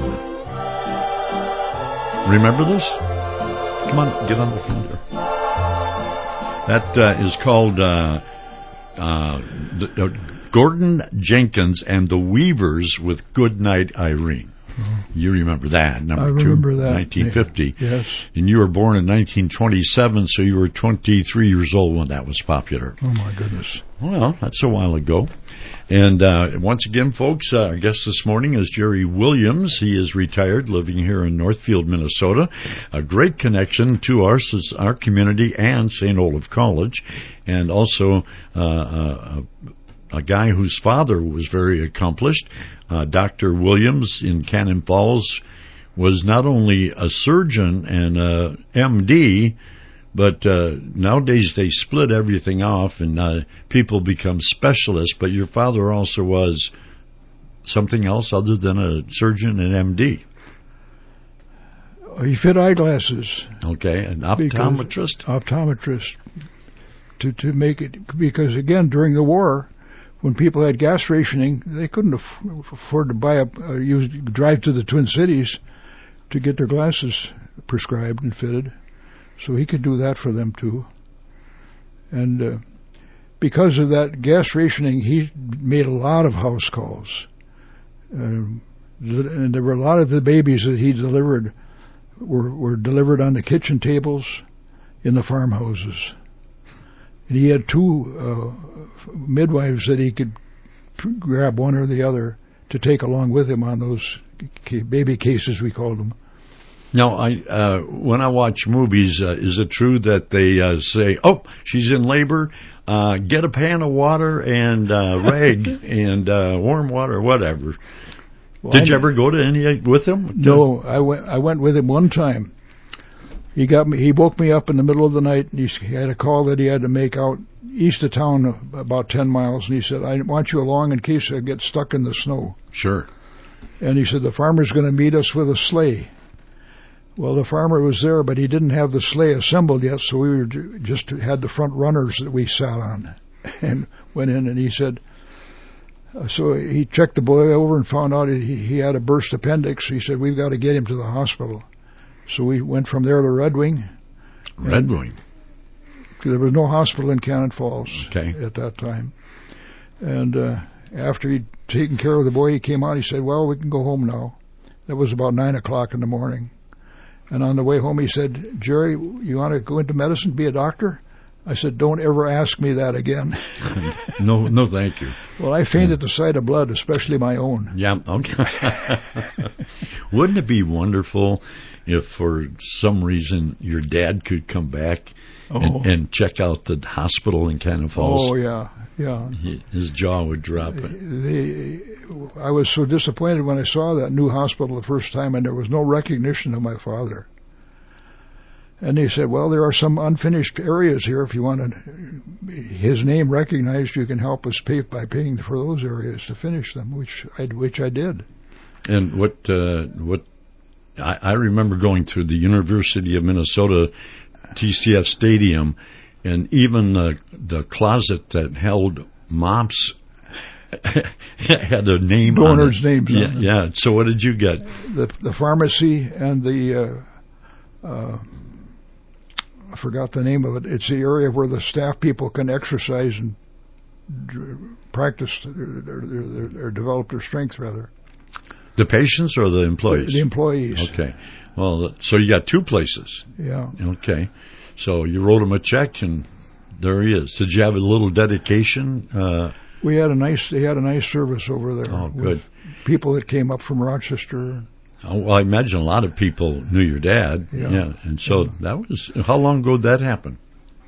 Remember this? Come on, get on the phone there. That is called Gordon Jenkins and the Weavers with Goodnight Irene. You remember that, number I 2, remember that. 1950. Yes. And you were born in 1927, so you were 23 years old when that was popular. Oh, my goodness. Well, that's a while ago. And once again, folks, our guest this morning is Jerry Williams. He is retired, living here in Northfield, Minnesota. A great connection to our community and St. Olaf College, and also a guy whose father was very accomplished. Dr. Williams in Cannon Falls was not only a surgeon and a MD, but nowadays they split everything off and people become specialists. But your father also was something else other than a surgeon and MD. He fit eyeglasses. Okay, an optometrist? Optometrist. To make it, because again, during the war, when people had gas rationing, they couldn't afford to drive to the Twin Cities to get their glasses prescribed and fitted. So he could do that for them too. And because of that gas rationing, he made a lot of house calls. And there were a lot of the babies that he delivered were delivered on the kitchen tables in the farmhouses. And he had 2 midwives that he could grab one or the other to take along with him on those baby cases, we called them. Now, when I watch movies, is it true that they say, "Oh, she's in labor, get a pan of water and rag and warm water, whatever"? Well, Did you ever go to any with him? No, I went with him one time. He woke me up in the middle of the night, and he had a call that he had to make out east of town about 10 miles, and he said, "I want you along in case I get stuck in the snow." Sure. And he said, "The farmer's going to meet us with a sleigh." Well, the farmer was there, but he didn't have the sleigh assembled yet, so we just had the front runners that we sat on and went in, and he said, so he checked the boy over and found out he had a burst appendix. He said, "We've got to get him to the hospital." So we went from there to Red Wing. Red Wing. There was no hospital in Cannon Falls at that time. And after he'd taken care of the boy, he came out. He said, "Well, we can go home now." That was about 9 o'clock in the morning. And on the way home, he said, "Jerry, you want to go into medicine, be a doctor?" I said, "Don't ever ask me that again." No, thank you. Well, I faint at the sight of blood, especially my own. Yeah, okay. Wouldn't it be wonderful if for some reason your dad could come back and check out the hospital in Cannon Falls? Oh, yeah. His jaw would drop. I was so disappointed when I saw that new hospital the first time, and there was no recognition of my father. And they said, "Well, there are some unfinished areas here. If you want his name recognized, you can help us by paying for those areas to finish them," which I did. And what I remember going to the University of Minnesota TCF Stadium, and even the closet that held mops had a name Donors' on it. names on it. Yeah. So what did you get? The pharmacy and the I forgot the name of it. It's the area where the staff people can exercise and practice or develop their strength, rather. The patients or the employees? The employees. Okay. Well, so you got 2 places. Yeah. Okay. So you wrote him a check, and there he is. Did you have a little dedication? They had a nice service over there. Oh, good. People that came up from Rochester. Oh, well, I imagine a lot of people knew your dad. Yeah. And so that was, how long ago did that happen?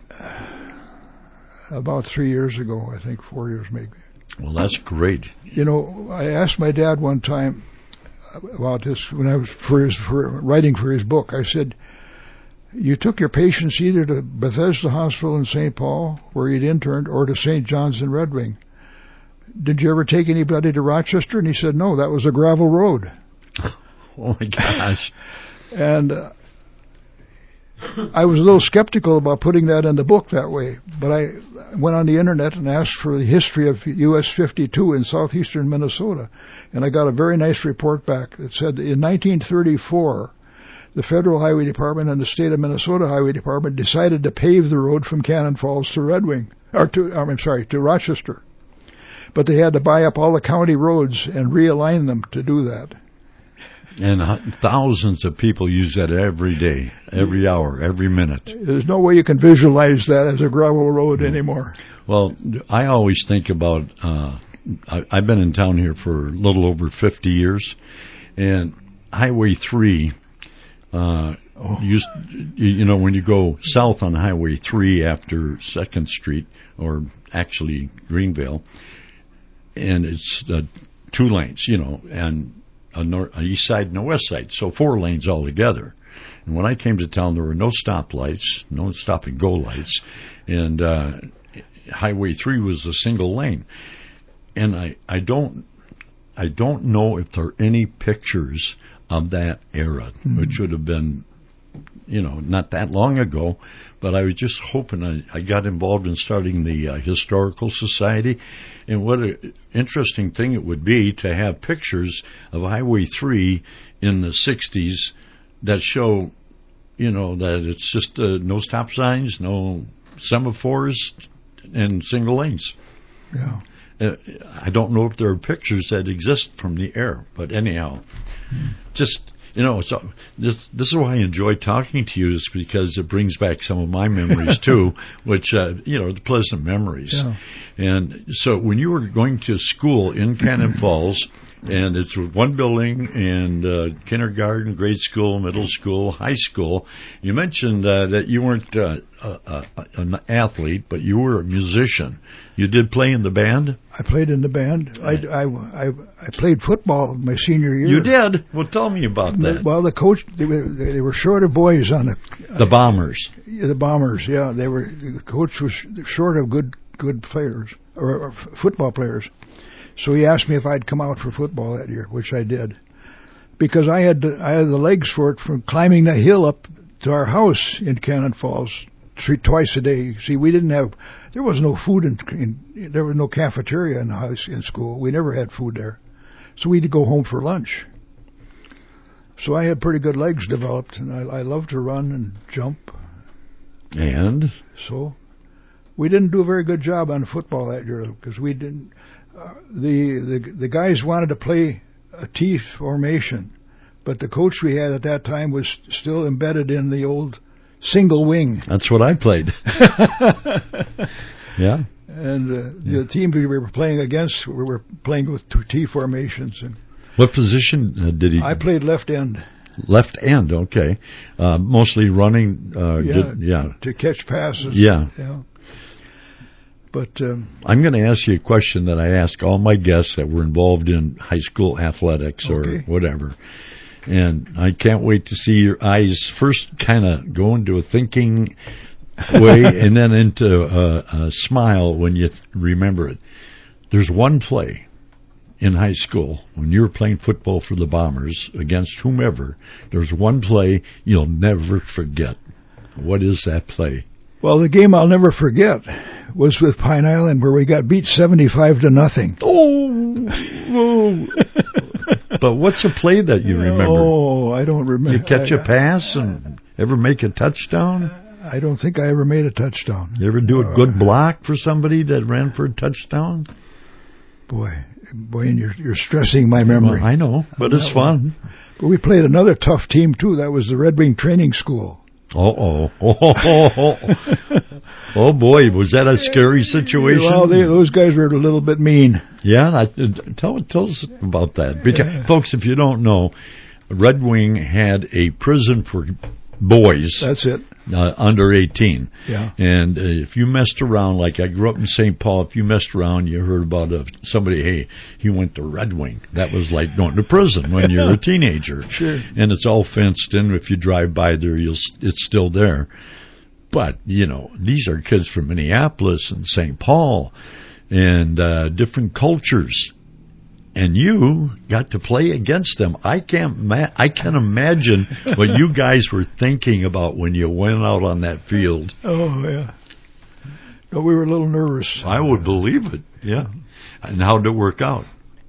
About 3 years ago, I think, 4 years maybe. Well, that's great. You know, I asked my dad one time about this when I was writing for his book. I said, "You took your patients either to Bethesda Hospital in St. Paul, where he'd interned, or to St. John's in Red Wing. Did you ever take anybody to Rochester?" And he said, "No, that was a gravel road." Oh, my gosh. And I was a little skeptical about putting that in the book that way, but I went on the internet and asked for the history of US 52 in southeastern Minnesota, and I got a very nice report back that said in 1934, the Federal Highway Department and the State of Minnesota Highway Department decided to pave the road from Cannon Falls to Red Wing, to Rochester. But they had to buy up all the county roads and realign them to do that. And thousands of people use that every day, every hour, every minute. There's no way you can visualize that as a gravel road anymore. Well, I always think about, I've been in town here for a little over 50 years, and Highway 3, when you go south on Highway 3 after 2nd Street, or actually Greenvale, and it's 2 lanes, and a east side and a west side, so 4 lanes altogether. And when I came to town, there were no stoplights, no stop-and-go lights, and Highway 3 was a single lane. And I don't know if there are any pictures of that era, which would have been, not that long ago. But I was just hoping I got involved in starting the Historical Society. And what an interesting thing it would be to have pictures of Highway 3 in the 60s that show, that it's just no stop signs, no semaphores, and single lanes. Yeah. I don't know if there are pictures that exist from the era, but anyhow, just... so this is why I enjoy talking to you, is because it brings back some of my memories too, which, the pleasant memories. Yeah. And so when you were going to school in Cannon Falls, and it's one building, and kindergarten, grade school, middle school, high school, you mentioned that you weren't an athlete, but you were a musician. You did play in the band? I played in the band. I played football my senior year. You did? Well, tell me about that. Well, the coach, they were short of boys on the Bombers. The Bombers, yeah. The coach was short of good players, or football players. So he asked me if I'd come out for football that year, which I did, because I had the legs for it from climbing the hill up to our house in Cannon Falls twice a day. See, there was no food there was no cafeteria in the house in school. We never had food there, so we'd go home for lunch. So I had pretty good legs developed, and I loved to run and jump. And so we didn't do a very good job on football that year because we didn't. The guys wanted to play a T formation, but the coach we had at that time was still embedded in the old single wing. That's what I played. Yeah. And the team we were playing against, we were playing with 2 T formations. And what position did he? I played left end. Left end, okay. Mostly running. To catch passes. Yeah. But I'm going to ask you a question that I ask all my guests that were involved in high school athletics or whatever. And I can't wait to see your eyes first kind of go into a thinking way and then into a smile when you remember it. There's one play in high school when you were playing football for the Bombers against whomever. There's one play you'll never forget. What is that play? Well, the game I'll never forget was with Pine Island, where we got beat 75-0. Oh! But what's a play that you remember? Oh, I don't remember. Did you catch a pass and ever make a touchdown? I don't think I ever made a touchdown. You ever do a good block for somebody that ran for a touchdown? Boy, and you're stressing my memory. Well, I know, but it's fun. But we played another tough team, too. That was the Red Wing Training School. Oh boy, was that a scary situation? Well, those guys were a little bit mean. Yeah, tell us about that. Because, folks, if you don't know, Red Wing had a prison for boys. That's it. Under 18. Yeah. And if you messed around, like I grew up in St. Paul, if you messed around, you heard about somebody, hey, he went to Red Wing. That was like going to prison when you're a teenager. Sure. And it's all fenced in. If you drive by there, it's still there. But, these are kids from Minneapolis and St. Paul and different cultures. and you got to play against them. I can imagine what you guys were thinking about when you went out on that field. Oh, yeah. No, we were a little nervous. I would believe it, yeah. And how did it work out?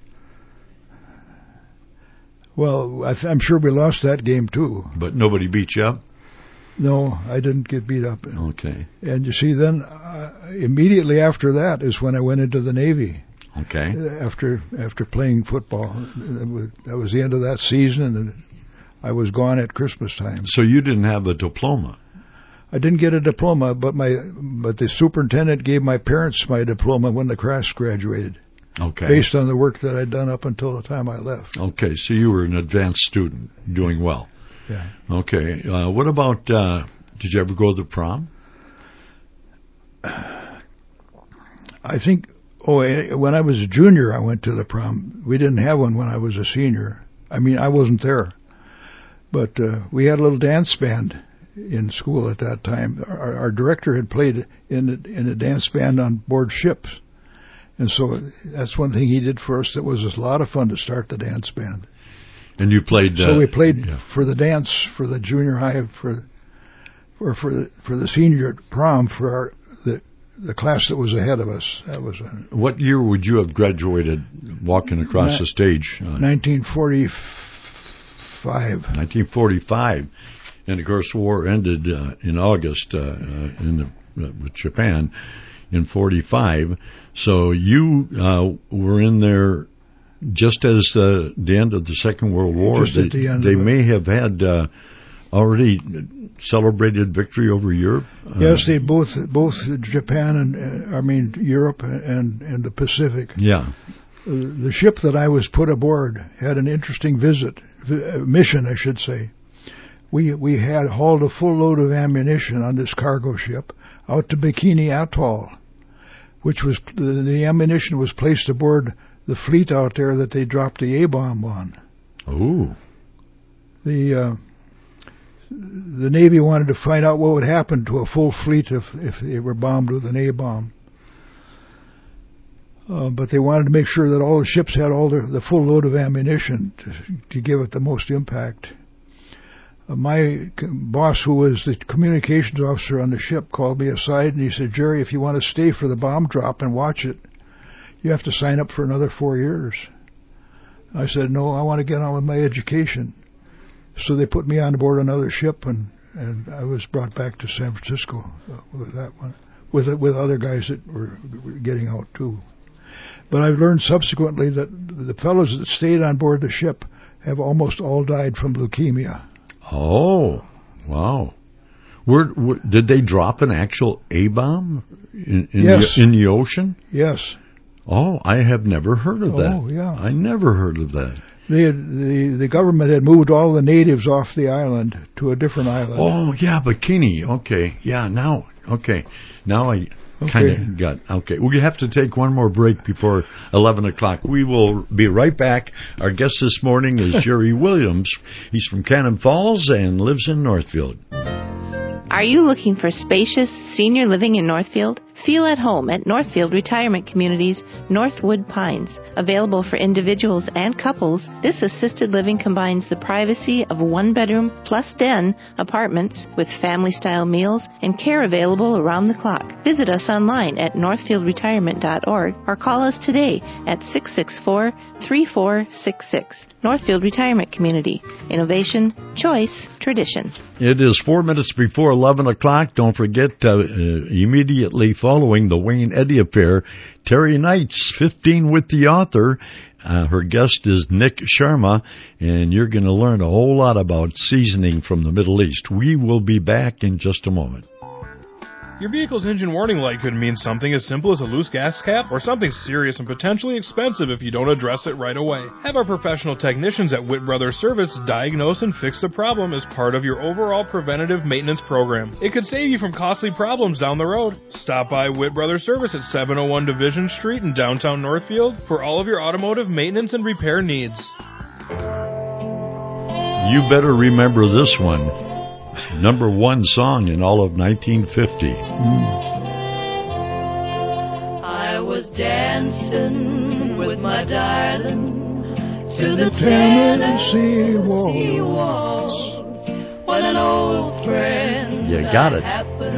Well, I'm sure we lost that game, too. But nobody beat you up? No, I didn't get beat up. Okay. And you see, then immediately after that is when I went into the Navy. Okay. After playing football. That was the end of that season, and I was gone at Christmas time. So you didn't have a diploma? I didn't get a diploma, but the superintendent gave my parents my diploma when the class graduated. Okay. Based on the work that I'd done up until the time I left. Okay, so you were an advanced student, doing well. Yeah. Okay. What about, did you ever go to the prom? I think, when I was a junior, I went to the prom. We didn't have one when I was a senior. I mean, I wasn't there. But we had a little dance band in school at that time. Our director had played in a dance band on board ships. And so that's one thing he did for us that was a lot of fun to start the dance band. And you played... so we played for the dance, for the junior high, for the senior prom, for the class that was ahead of us. That was What year would you have graduated walking across the stage? 1945. 1945. And of course, war ended in August with Japan in 45. So you were in there just as the end of the Second World War. Just at the end they of it. may have had already celebrated victory over Europe. Yes, they both Japan and Europe and the Pacific. Yeah. The ship that I was put aboard had an interesting mission, I should say. We had hauled a full load of ammunition on this cargo ship out to Bikini Atoll, which was the ammunition was placed aboard the fleet out there that they dropped the A-bomb on. Oh. The Navy wanted to find out what would happen to a full fleet if they were bombed with an A-bomb. But they wanted to make sure that all the ships had all the full load of ammunition to give it the most impact. My boss, who was the communications officer on the ship, called me aside and he said, "Jerry, if you want to stay for the bomb drop and watch it, you have to sign up for another 4 years." I said, "No, I want to get on with my education." So they put me on board another ship, and I was brought back to San Francisco with that one, with other guys that were getting out too. But I've learned subsequently that the fellows that stayed on board the ship have almost all died from leukemia. Oh, wow. Did they drop an actual A-bomb in the ocean? Yes. Oh, I have never heard of that. Oh, yeah. I never heard of that. The government had moved all the natives off the island to a different island. Oh, yeah, Bikini. Okay. Yeah, now I kind of got... Okay, we have to take one more break before 11 o'clock. We will be right back. Our guest this morning is Jerry Williams. He's from Cannon Falls and lives in Northfield. Are you looking for spacious senior living in Northfield? Feel at home at Northfield Retirement Community's Northwood Pines. Available for individuals and couples, this assisted living combines the privacy of a one-bedroom plus den apartments with family-style meals and care available around the clock. Visit us online at northfieldretirement.org or call us today at 664-3466. Northfield Retirement Community. Innovation, choice, tradition. It is 4 minutes before 11 o'clock. Don't forget, immediately following the Wayne Eddy affair, Terry Knight's 15 with the author. Her guest is Nick Sharma, and you're going to learn a whole lot about seasoning from the Middle East. We will be back in just a moment. Your vehicle's engine warning light could mean something as simple as a loose gas cap or something serious and potentially expensive if you don't address it right away. Have our professional technicians at Witt Brothers Service diagnose and fix the problem as part of your overall preventative maintenance program. It could save you from costly problems down the road. Stop by Witt Brothers Service at 701 Division Street in downtown Northfield for all of your automotive maintenance and repair needs. You better remember this one. Number one song in all of 1950. I was dancing with my darling to the Tennessee Waltz. What an old friend. You got it.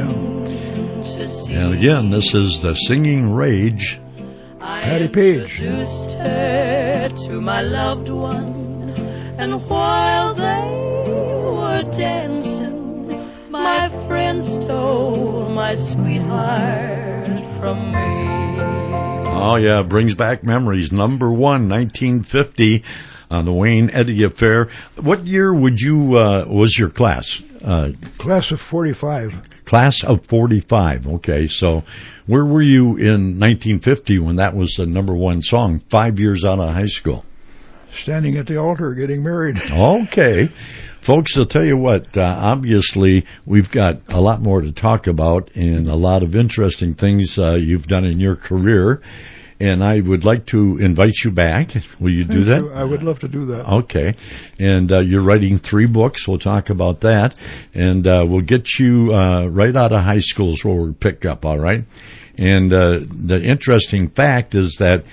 And again, this is the Singing Rage. Patty Page. Introduced her to my loved one, and while they were dancing, my friend stole my sweetheart from me. Oh, yeah, brings back memories. Number 1, 1950, on the Wayne Eddy Affair. What year would you, was your class? Class of 45. Class of 45. Okay, so where were you in 1950 when that was the number 1 song, 5 years out of high school? Standing at the altar, getting married. Okay. Folks, I'll tell you what, obviously we've got a lot more to talk about and a lot of interesting things you've done in your career, and I would like to invite you back. Will you do that? I would love to do that. Okay. And you're writing 3 books. We'll talk about that, and we'll get you right out of high school is where we'll pick up, all right? And the interesting fact is that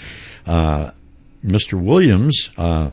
Mr. Williams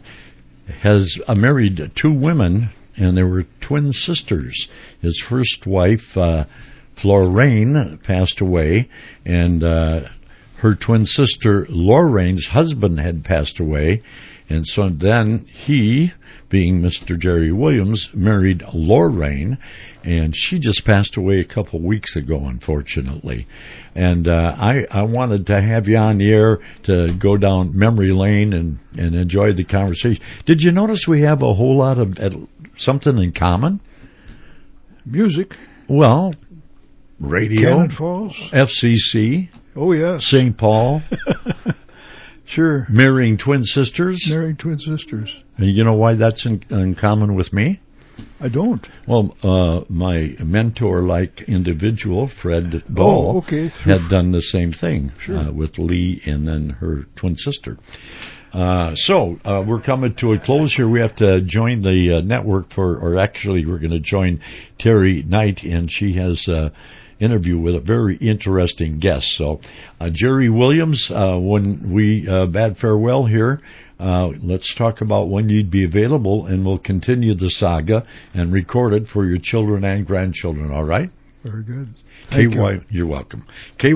has married 2 women, and they were twin sisters. His first wife, Florraine, passed away, and her twin sister, Lorraine's husband, had passed away, and so then he, being Mr. Jerry Williams, married Lorraine, and she just passed away a couple weeks ago, unfortunately. And I wanted to have you on the air to go down memory lane and enjoy the conversation. Did you notice we have a whole lot of something in common? Music. Well, radio. Cannon Falls. FCC. Oh, yes. St. Paul. Sure. Marrying twin sisters. Marrying twin sisters. And you know why that's in common with me? I don't. Well, my mentor-like individual, Fred Dahl, had done the same thing with Lee and then her twin sister. So we're coming to a close here. We have to join the network or actually we're going to join Terry Knight, and she has interview with a very interesting guest. So Jerry Williams, when we bade farewell here, let's talk about when you'd be available, and we'll continue the saga and record it for your children and grandchildren, all right? Very good. KY, you're welcome.